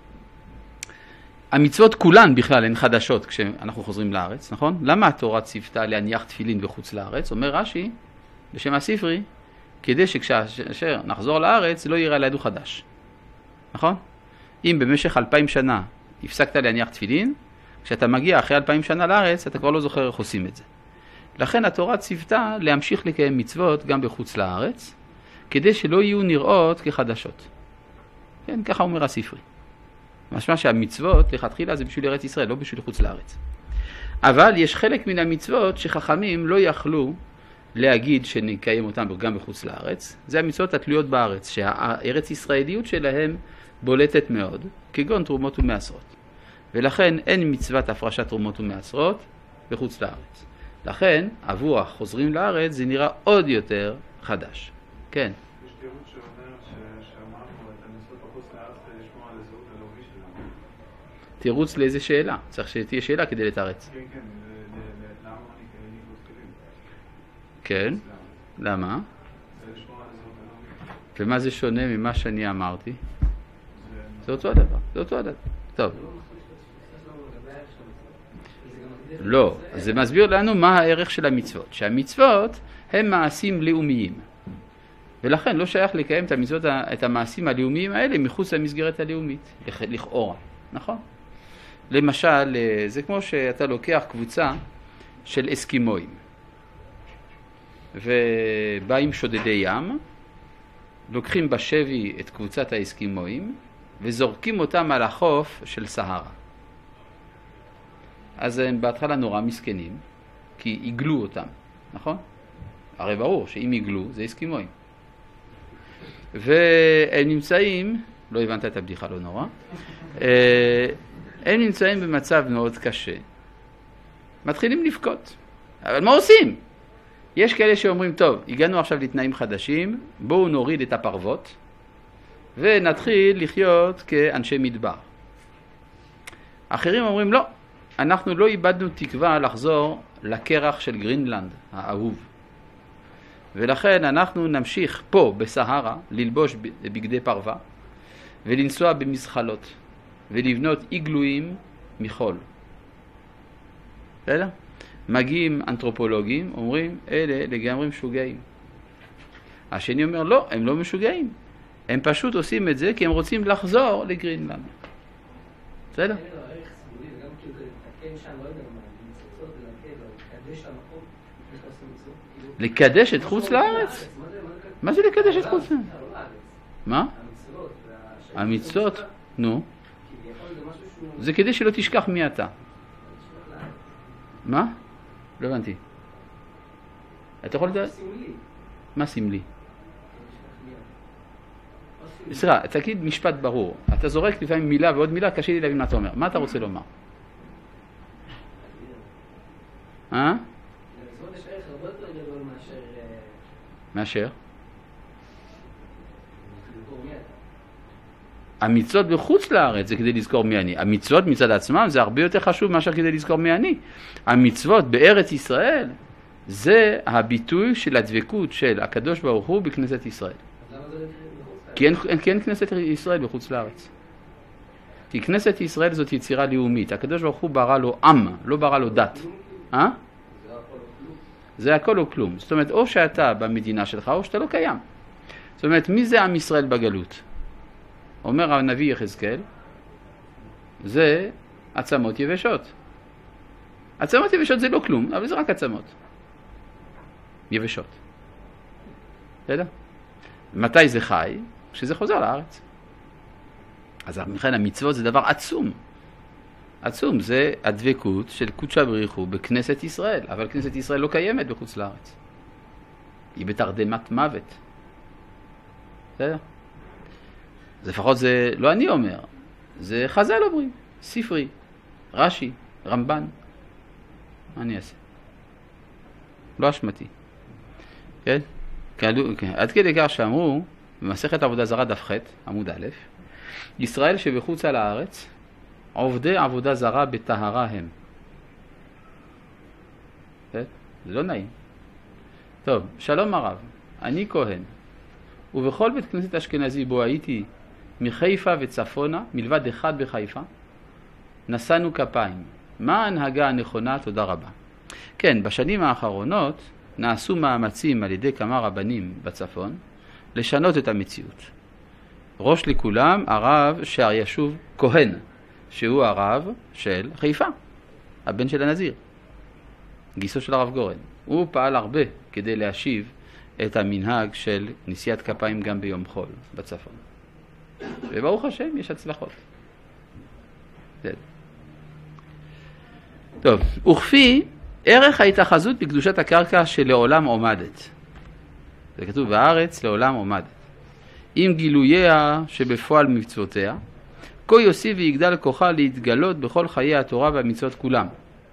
שהמצוות כולן בכלל הן חדשות כשאנחנו חוזרים לארץ, נכון? למה התורה ציוותה להניח תפילין בחוץ לארץ? אומר רש"י, בשם הספרי, כדי שכאשר נחזור לארץ לא יראה לידו חדש. נכון? אם במשך 2000 שנה הפסקת להניח תפילין, כשאתה מגיע אחרי 2000 שנה לארץ, אתה כבר לא זוכר איך עושים את זה. לכן התורה ציוותה להמשיך לקיים מצוות גם בחוץ לארץ, כדי שלא יהיו נראות כחדשות. כן, ככה אומר הספרי. משמע שהמצוות לכתחילה זה בשביל ארץ ישראל, לא בשביל חוץ לארץ. אבל יש חלק מן המצוות שחכמים לא יכלו להגיד שנקיים אותם גם בחוץ לארץ. זה המצוות התלויות בארץ, שהארץ ישראליות שלהם בולטת מאוד, כגון תרומות ומעשרות. ולכן אין מצוות הפרשת תרומות ומעשרות בחוץ לארץ. לכן, עבור החוזרים לארץ זה נראה עוד יותר חדש. כן. יש תירוץ שאומר שאמרנו את תירוץ לאיזה שאלה. צריך שתהיה שאלה כדי לתרץ. כן, כן, למה אני ניגוד כלים? כן, למה? זה לשמוע על זה אותו דבר. ומה זה שונה ממה שאני אמרתי? זה אותו הדבר, זה אותו הדבר. טוב. לא, אז זה מסביר לנו מה הערך של המצוות. שהמצוות הם מעשים לאומיים. ולכן לא שייך לקיים את המצוות, את המעשים הלאומיים האלה מחוץ למסגרת הלאומית, לכאורה, נכון? למשל, זה כמו שאתה לוקח קבוצה של אסקימואים, ובאים שודדי ים, לוקחים בשבי את קבוצת האסקימואים, וזורקים אותם על החוף של סהרה. אז הם בהתחלה נורא מסכנים, כי עיגלו אותם, נכון? הרי ברור שאם עיגלו זה אסקימואים. והם נמצאים, לא הבנת את הבדיחה, לא נורא, הם נמצאים במצב מאוד קשה. מתחילים לבכות. אבל מה עושים? יש כאלה שאומרים, טוב, הגענו עכשיו לתנאים חדשים, בואו נוריד את הפרוות, ונתחיל לחיות כאנשי מדבר. אחרים אומרים, לא, אנחנו לא איבדנו תקווה לחזור לקרח של גרינלנד, האהוב. ולכן אנחנו נמשיך פה בסהרה ללבוש בגדי פרווה ולנסוע במזחלות ולבנות איגלויים מחול. בסדר? מגיעים אנתרופולוגים, אומרים, אלה לגמרי משוגעים. השני אומר, לא, הם לא משוגעים. הם פשוט עושים את זה כי הם רוצים לחזור לגרינלנד. בסדר? לקדש את חוץ לארץ? מה זה לקדש את חוץ לארץ? מה? המצוות? נו. זה כדי שלא תשכח מי אתה. מה? לא הבנתי. אתה יכול לדעת? מה סמלי? סליחה, תגיד משפט ברור. אתה זורק לפעמים מילה ועוד מילה, קשה לי להבין מה אתה אומר. מה אתה רוצה לומר? מאשר? המצוות בחוץ לארץ זה כדי לזכור מי אני. המצוות מצד עצמם זה הרבה יותר חשוב מאשר כדי לזכור מי אני. המצוות בארץ ישראל זה הביטוי של הדבקות של הקדוש ברוך הוא בכנסת ישראל. כי אין כנסת ישראל בחוץ לארץ. כי כנסת ישראל זאת יצירה לאומית. הקדוש ברוך הוא ברא לו עם, לא ברא לו דת. זה הכל או כלום. זאת אומרת, או שאתה במדינה שלך, או שאתה לא קיים. זאת אומרת, מי זה עם ישראל בגלות? אומר הנביא יחזקאל, זה עצמות יבשות. עצמות יבשות זה לא כלום, אבל זה רק עצמות. יבשות. בסדר? מתי זה חי? כשזה חוזר לארץ. אז מכן המצוות זה דבר עצום. עצום, זה הדבקות של קודשא בריך הוא בכנסת ישראל, אבל כנסת ישראל לא קיימת בחוץ לארץ. היא בתרדמת מוות. בסדר? אז לפחות זה לא אני אומר, זה חז"ל אומרים, ספרי, רש"י, רמב"ן. מה אני אעשה? לא אשמתי. כן? עד כדי כך שאמרו, במסכת עבודה זרה דף ח' עמוד א', ישראל שבחוץ על הארץ, עובדי עבודה זרה בטהרה הם. זה לא נעים. טוב, שלום הרב, אני כהן, ובכל בית כנסת אשכנזי בו הייתי מחיפה וצפונה, מלבד אחד בחיפה, נשאנו כפיים. מה ההנהגה הנכונה? תודה רבה. כן, בשנים האחרונות נעשו מאמצים על ידי כמה רבנים בצפון לשנות את המציאות. ראש לכולם הרב שער ישוב כהן, שהוא הרב של חיפה, הבן של הנזיר, גיסו של הרב גורן. הוא פעל הרבה כדי להשיב את המנהג של נשיאת כפיים גם ביום חול בצפון. וברוך השם יש הצלחות. טוב, וכפי ערך ההתאחזות בקדושת הקרקע שלעולם עומדת. זה כתוב בארץ לעולם עומדת. עם גילוייה שבפועל מצוותיה, כה יוסיף ויגדל כוחה להתגלות בכל חיי התורה והמצוות כולם.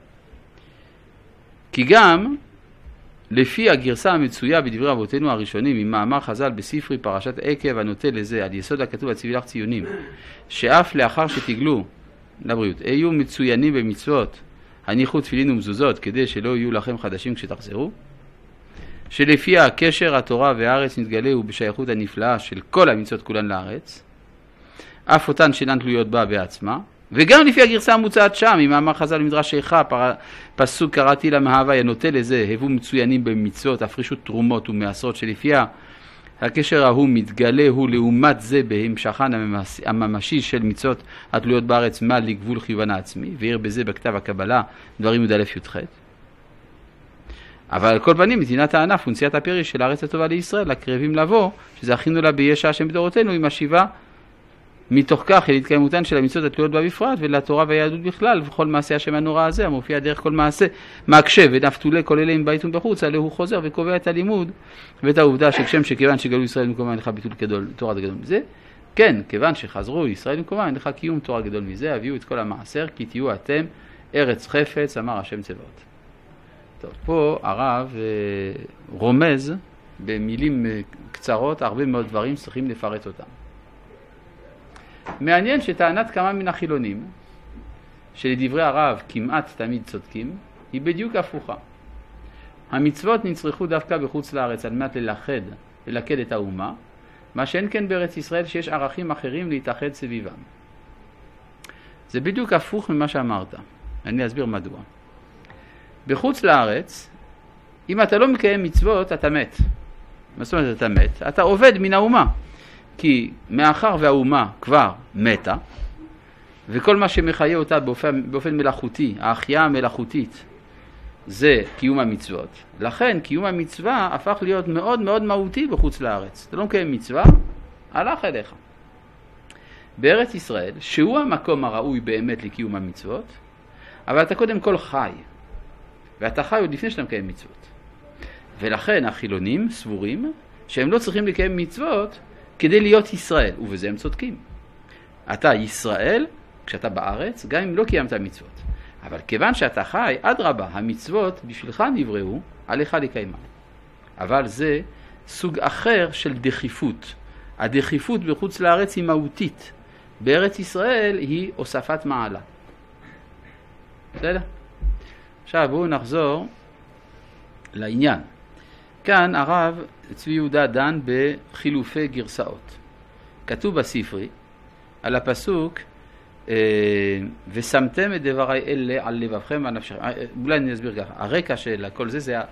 כי גם לפי הגרסה המצויה בדברי אבותינו הראשונים ממאמר חז"ל בספרי פרשת עקב הנוטה לזה על יסוד הכתוב הציבי לך ציונים, שאף לאחר שתגלו לבריאות. היו מצוינים במצוות, הניחו תפילין ומזוזות, כדי שלא יהיו לכם חדשים כשתחזרו. שלפי הקשר התורה והארץ נתגלה הוא בשייכות הנפלאה של כל המצוות כולן לארץ, אף אותן שאינן תלויות בה בעצמה, וגם לפי הגרסה המוצעת שם, עם מאמר חז"ל מדרש איכה, פסוק קראתי למהווה, הנוטה לזה, הבו מצוינים במצוות, הפרישו תרומות ומעשרות, שלפיה הקשר ההוא מתגלה הוא לעומת זה בהמשכן הממשי של מצוות התלויות בארץ מה לגבול חיובן העצמי, ועיר בזה בכתב הקבלה דברים י"א י"ח. אבל על כל פנים נתינת הענף ונשיאת הפרי של הארץ הטובה לישראל הקרבים לבוא, שזכינו לה בישע השם בדורותינו, עם השיבה מתוך כך אל התקיימותן של המצוות התלויות בה בפרט, ולתורה והיהדות בכלל, וכל מעשה השם הנורא הזה המופיע דרך כל מעשה מקשה ונפתולי כל אלה עם בית ובחוץ, עליו הוא חוזר וקובע את הלימוד ואת העובדה שכשם שכיוון שגלו ישראל במקומה אין לך ביטול גדול, תורה גדול מזה, כן, כיוון שחזרו ישראל במקומה אין לך קיום תורה גדול מזה, הביאו את כל המעשר כי תהיו אתם ארץ חפץ אמר השם צבאות. טוב, פה הרב רומז במילים קצרות הרבה מאוד דברים צריכים לפרט אותם. מעניין שטענת כמה מן החילונים, שלדברי הרב כמעט תמיד צודקים, היא בדיוק הפוכה. המצוות נצרכו דווקא בחוץ לארץ על מנת ללכד את האומה, מה שאין כן בארץ ישראל שיש ערכים אחרים להתאחד סביבם. זה בדיוק הפוך ממה שאמרת. אני אסביר מדוע. בחוץ לארץ, אם אתה לא מקיים מצוות, אתה מת. מה זאת אומרת אתה מת? אתה עובד מן האומה. כי מאחר והאומה כבר מתה, וכל מה שמחיה אותה באופן מלאכותי, ההחיה המלאכותית, זה קיום המצוות. לכן קיום המצווה הפך להיות מאוד מאוד מהותי בחוץ לארץ. אתה לא מקיים מצווה, הלך אליך. בארץ ישראל, שהוא המקום הראוי באמת לקיום המצוות, אבל אתה קודם כל חי, ואתה חי עוד לפני שאתה מקיים מצוות. ולכן החילונים סבורים שהם לא צריכים לקיים מצוות כדי להיות ישראל, ובזה הם צודקים. אתה ישראל, כשאתה בארץ, גם אם לא קיימת מצוות. אבל כיוון שאתה חי, עד רבה, המצוות בשבילך נבראו, עליך לקיימה. אבל זה סוג אחר של דחיפות. הדחיפות בחוץ לארץ היא מהותית. בארץ ישראל היא הוספת מעלה. בסדר? עכשיו בואו נחזור לעניין. כאן הרב צבי יהודה דן בחילופי גרסאות. כתוב בספרי על הפסוק ושמתם את דברי אלה על לבבכם ועל נפשכם. אולי אני אסביר ככה. הרקע של כל זה זה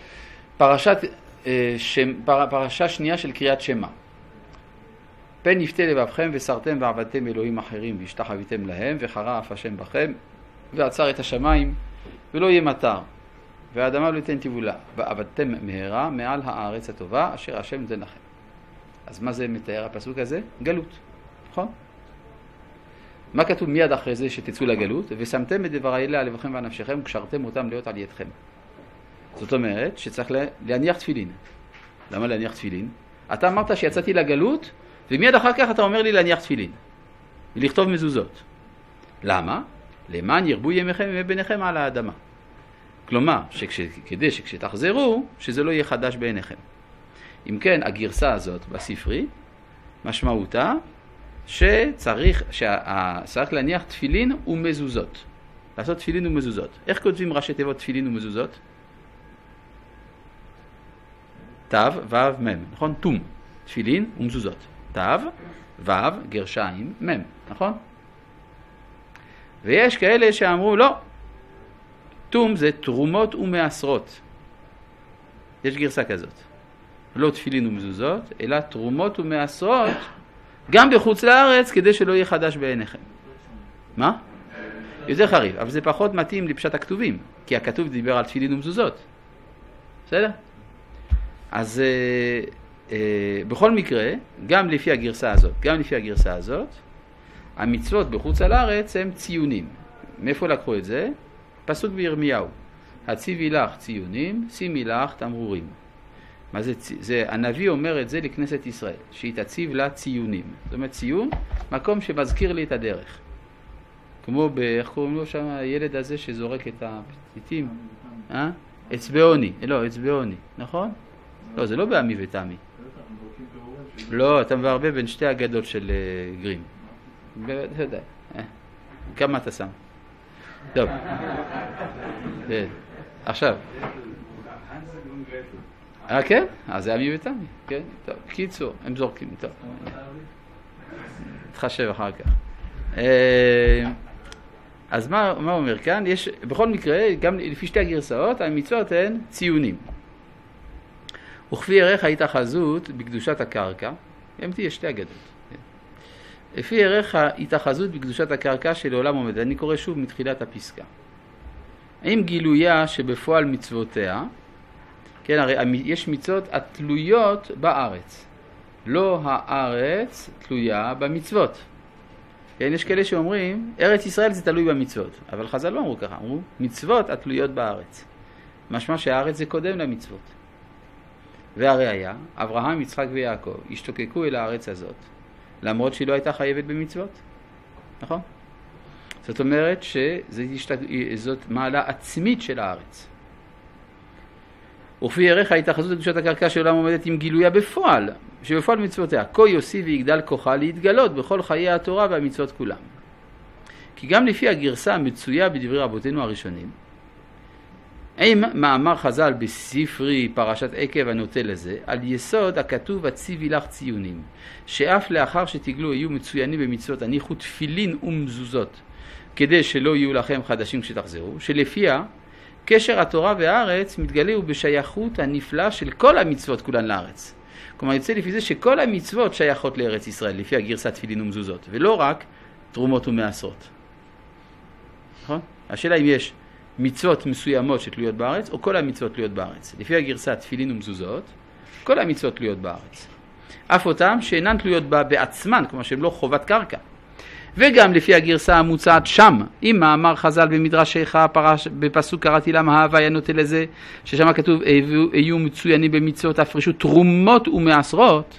פרשה שנייה של קריאת שמע. פן יפתה לבבכם וסרתם ועבדתם אלוהים אחרים והשתחוויתם להם וחרה אף השם בכם ועצר את השמיים ולא יהיה מטר והאדמה לא ייתן תבולה ועבדתם מהרה מעל הארץ הטובה אשר השם נותן לכם. אז מה זה מתאר הפסוק הזה? גלות, נכון? מה כתוב מיד אחרי זה שתצאו לגלות? ושמתם את דברי אלה על לבבכם ועל נפשכם וקשרתם אותם להיות על ידכם. זאת אומרת שצריך להניח תפילין. למה להניח תפילין? אתה אמרת שיצאתי לגלות ומיד אחר כך אתה אומר לי להניח תפילין ולכתוב מזוזות. למה? למען ירבו ימיכם וימי בניכם על האדמה. כלומר, כדי שכשתחזרו, שזה לא יהיה חדש בעיניכם. אם כן, הגרסה הזאת בספרי, משמעותה שצריך להניח תפילין ומזוזות. לעשות תפילין ומזוזות. איך כותבים ראשי תיבות תפילין ומזוזות? תו, וו, מם. נכון? תום. תפילין ומזוזות. תו, וו, גרשיים, מם. נכון? ויש כאלה שאמרו לא. תום זה תרומות ומעשרות. יש גרסה כזאת. לא תפילין ומזוזות, אלא תרומות ומעשרות, גם בחוץ לארץ, כדי שלא יהיה חדש בעיניכם. מה? יותר חריף, אבל זה פחות מתאים לפשט הכתובים, כי הכתוב דיבר על תפילין ומזוזות. בסדר? אז בכל מקרה, גם לפי הגרסה הזאת, המצוות בחוץ לארץ הם ציונים. מאיפה לקחו את זה? פסוק בירמיהו. הציבי לך ציונים, שימי לך תמרורים. מה זה? הנביא אומר את זה לכנסת ישראל, שהיא תציב לה ציונים. זאת אומרת ציון, מקום שמזכיר לי את הדרך. כמו איך קוראים לו שם הילד הזה שזורק את הפתיתים? אצבעוני. לא, אצבעוני. נכון? לא, זה לא בעמי ותמי. לא, אתה מבערבב בין שתי אגדות של גרים. אתה יודע. כמה אתה שם? טוב. כן. עכשיו. כן? אז זה עמי ותמי. כן? טוב. קיצור, הם זורקים. טוב. תחשב אחר כך. אז מה הוא אומר כאן? יש, בכל מקרה, גם לפי שתי הגרסאות, המצוות הן ציונים. וכפי ערך ההתאחזות בקדושת הקרקע, גם תהיה שתי אגדות. לפי ערך ההתאחזות בקדושת הקרקע שלעולם עומד, אני קורא שוב מתחילת הפסקה. עם גילויה שבפועל מצוותיה, כן, הרי יש מצוות התלויות בארץ. לא הארץ תלויה במצוות. כן, יש כאלה שאומרים, ארץ ישראל זה תלוי במצוות. אבל חז"ל לא אמרו ככה, אמרו מצוות התלויות בארץ. משמע שהארץ זה קודם למצוות. והראיה, אברהם, יצחק ויעקב השתוקקו אל הארץ הזאת, למרות שהיא לא הייתה חייבת במצוות. נכון? זאת אומרת שזאת מעלה עצמית של הארץ. וכפי ערך ההתאחזות לקדושת הקרקע של עולם עומדת עם גילויה בפועל, שבפועל מצוותיה, כה יוסיף ויגדל כוחה להתגלות בכל חיי התורה והמצוות כולם. כי גם לפי הגרסה המצויה בדברי רבותינו הראשונים, עם מאמר חז"ל בספרי פרשת עקב הנוטה לזה, על יסוד הכתוב הציבי לך ציונים, שאף לאחר שתגלו יהיו מצוינים במצוות הניחו תפילין ומזוזות, כדי שלא יהיו לכם חדשים כשתחזרו, שלפיה קשר התורה והארץ מתגלה בשייכות הנפלאה של כל המצוות כולן לארץ. כלומר יוצא לפי זה שכל המצוות שייכות לארץ ישראל, לפי הגרסה תפילין ומזוזות, ולא רק תרומות ומעשרות. נכון? השאלה אם יש מצוות מסוימות שתלויות בארץ, או כל המצוות תלויות בארץ. לפי הגרסה תפילין ומזוזות, כל המצוות תלויות בארץ. אף אותם שאינן תלויות בה בעצמן, כלומר שהן לא חובת קרקע. וגם לפי הגרסה המוצעת שם, אם מאמר חז"ל במדרש איכה בפסוק קראתי למה ההווה נוטה לזה, ששם כתוב היו מצוינים במצוות הפרשו תרומות ומעשרות,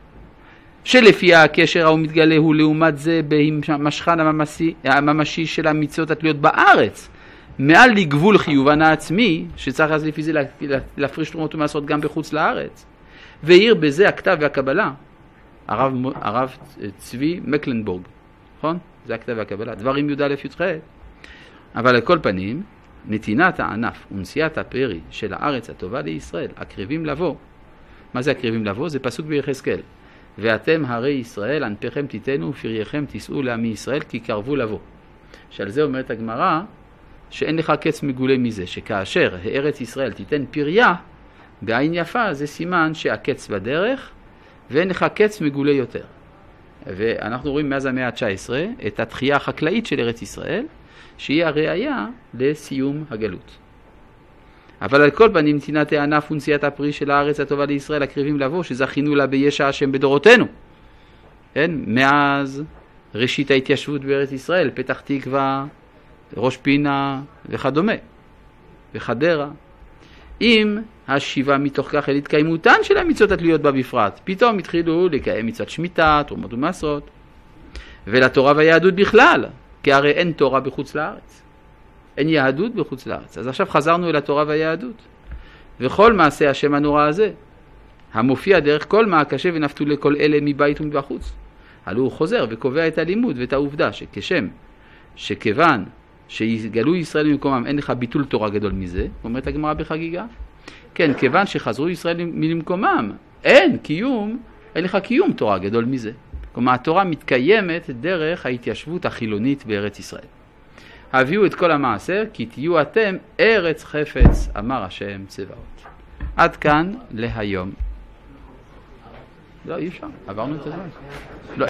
שלפי הקשר הוא מתגלה הוא לעומת זה במשכן הממשי של המצוות התלויות בארץ, מעל לגבול חיובן העצמי, שצריך אז לפי זה להפריש תרומות ומעשרות גם בחוץ לארץ. והעיר בזה הכתב והקבלה, הרב צבי מקלנבורג, נכון? זה הכתב והקבלה, דברים י"א י"ח. אבל על כל פנים, נתינת הענף ונשיאת הפרי של הארץ הטובה לישראל, הקריבים לבוא. מה זה הקריבים לבוא? זה פסוק ביחזקאל. ואתם הרי ישראל, ענפיכם תיתנו ופרייכם תישאו לעמי ישראל, כי קרבו לבוא. שעל זה אומרת הגמרא, שאין לך קץ מגולה מזה, שכאשר הארץ ישראל תיתן פריה, בעין יפה זה סימן שהקץ בדרך, ואין לך קץ מגולה יותר. ואנחנו רואים מאז המאה ה-19 את התחייה החקלאית של ארץ ישראל, שהיא הראייה לסיום הגלות. אבל על כל פנים נתינת הענף ונשיאת הפרי של הארץ הטובה לישראל הקריבים לבוא, שזכינו לה בישע השם בדורותינו. כן? מאז ראשית ההתיישבות בארץ ישראל, פתח תקווה, ראש פינה וכדומה, וחדרה. אם השיבה מתוך כך אל התקיימותן של המצוות התלויות בה בפרט, פתאום התחילו לקיים מצוות שמיטה, תרומות ומעשרות, ולתורה והיהדות בכלל, כי הרי אין תורה בחוץ לארץ. אין יהדות בחוץ לארץ. אז עכשיו חזרנו אל התורה והיהדות. וכל מעשה השם הנורא הזה, המופיע דרך כל מה הקשה ונפתו לכל אלה מבית ומבחוץ. הלא הוא חוזר וקובע את הלימוד ואת העובדה שכשם שכיוון שיגלו ישראל ממקומם אין לך ביטול תורה גדול מזה, אומרת הגמרא בחגיגה. כן, כיוון שחזרו ישראל ממקומם, אין לך קיום תורה גדול מזה. כלומר, התורה מתקיימת דרך ההתיישבות החילונית בארץ ישראל. הביאו את כל המעשר, כי תהיו אתם ארץ חפץ, אמר השם צבאות. עד כאן להיום. לא, אי אפשר, עברנו את הזמן. לא.